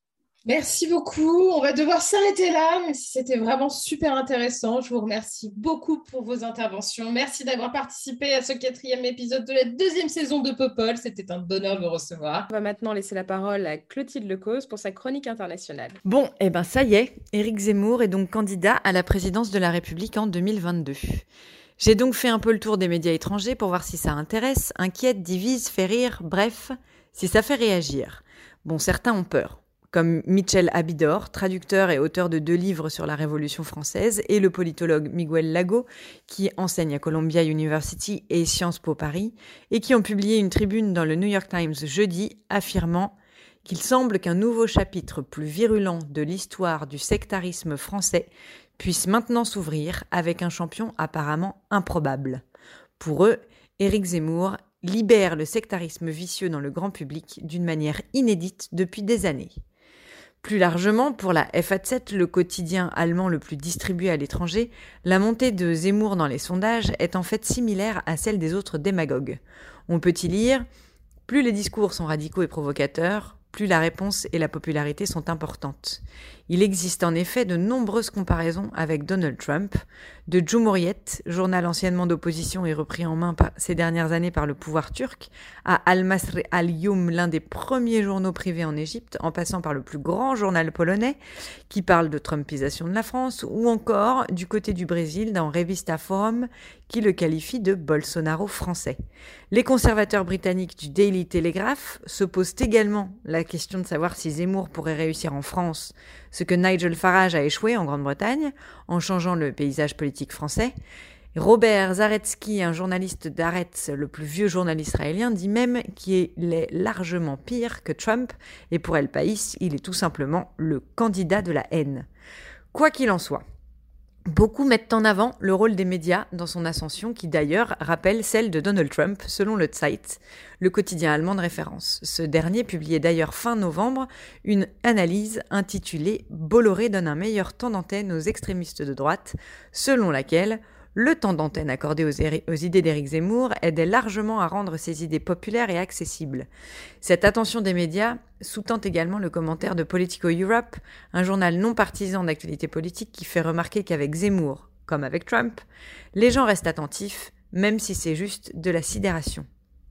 Merci beaucoup. On va devoir s'arrêter là, mais c'était vraiment super intéressant. Je vous remercie beaucoup pour vos interventions. Merci d'avoir participé à ce quatrième épisode de la deuxième saison de Popol. C'était un bonheur de vous recevoir. On va maintenant laisser la parole à Clotilde Lecause pour sa chronique internationale. Bon, eh ben ça y est, Éric Zemmour est donc candidat à la présidence de la République en deux mille vingt-deux. J'ai donc fait un peu le tour des médias étrangers pour voir si ça intéresse, inquiète, divise, fait rire, bref, si ça fait réagir. Bon, certains ont peur. Comme Michel Abidor, traducteur et auteur de deux livres sur la Révolution française, et le politologue Miguel Lago, qui enseigne à Columbia University et Sciences Po Paris, et qui ont publié une tribune dans le New York Times jeudi, affirmant qu'il semble qu'un nouveau chapitre plus virulent de l'histoire du sectarisme français puisse maintenant s'ouvrir avec un champion apparemment improbable. Pour eux, Éric Zemmour libère le sectarisme vicieux dans le grand public d'une manière inédite depuis des années. Plus largement, pour la F A Z, le quotidien allemand le plus distribué à l'étranger, la montée de Zemmour dans les sondages est en fait similaire à celle des autres démagogues. On peut y lire « Plus les discours sont radicaux et provocateurs, plus la réponse et la popularité sont importantes. » Il existe en effet de nombreuses comparaisons avec Donald Trump, de Cumhuriyet, journal anciennement d'opposition et repris en main par, ces dernières années par le pouvoir turc, à Al-Masr al-Youm, l'un des premiers journaux privés en Égypte, en passant par le plus grand journal polonais, qui parle de trumpisation de la France, ou encore du côté du Brésil dans Revista Forum, qui le qualifie de Bolsonaro français. Les conservateurs britanniques du Daily Telegraph se posent également la question de savoir si Zemmour pourrait réussir en France, ce que Nigel Farage a échoué en Grande-Bretagne, en changeant le paysage politique français. Robert Zaretsky, un journaliste d'Haaretz, le plus vieux journal israélien, dit même qu'il est largement pire que Trump, et pour El País, il est tout simplement le candidat de la haine. Quoi qu'il en soit, beaucoup mettent en avant le rôle des médias dans son ascension, qui d'ailleurs rappelle celle de Donald Trump, selon le Zeit, le quotidien allemand de référence. Ce dernier publiait d'ailleurs fin novembre une analyse intitulée « Bolloré donne un meilleur temps d'antenne aux extrémistes de droite », selon laquelle le temps d'antenne accordé aux, éri- aux idées d'Éric Zemmour aidait largement à rendre ses idées populaires et accessibles. Cette attention des médias sous-tend également le commentaire de Politico Europe, un journal non partisan d'actualité politique qui fait remarquer qu'avec Zemmour, comme avec Trump, les gens restent attentifs, même si c'est juste de la sidération.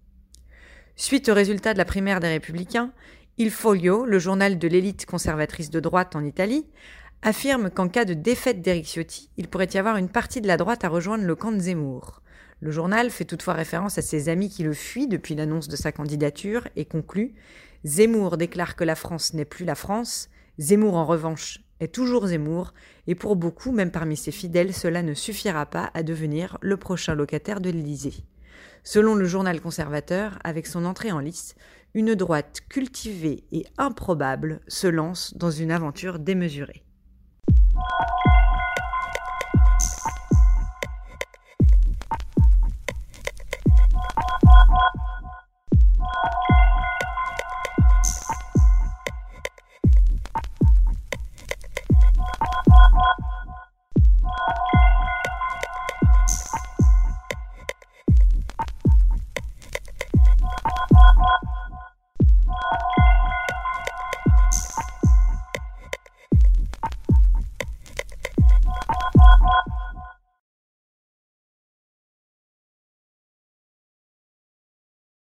Suite aux résultats de la primaire des Républicains, Il Foglio, le journal de l'élite conservatrice de droite en Italie, affirme qu'en cas de défaite d'Éric Ciotti, il pourrait y avoir une partie de la droite à rejoindre le camp de Zemmour. Le journal fait toutefois référence à ses amis qui le fuient depuis l'annonce de sa candidature et conclut « Zemmour déclare que la France n'est plus la France, Zemmour en revanche est toujours Zemmour, et pour beaucoup, même parmi ses fidèles, cela ne suffira pas à devenir le prochain locataire de l'Élysée. » Selon le journal conservateur, avec son entrée en lice, une droite cultivée et improbable se lance dans une aventure démesurée.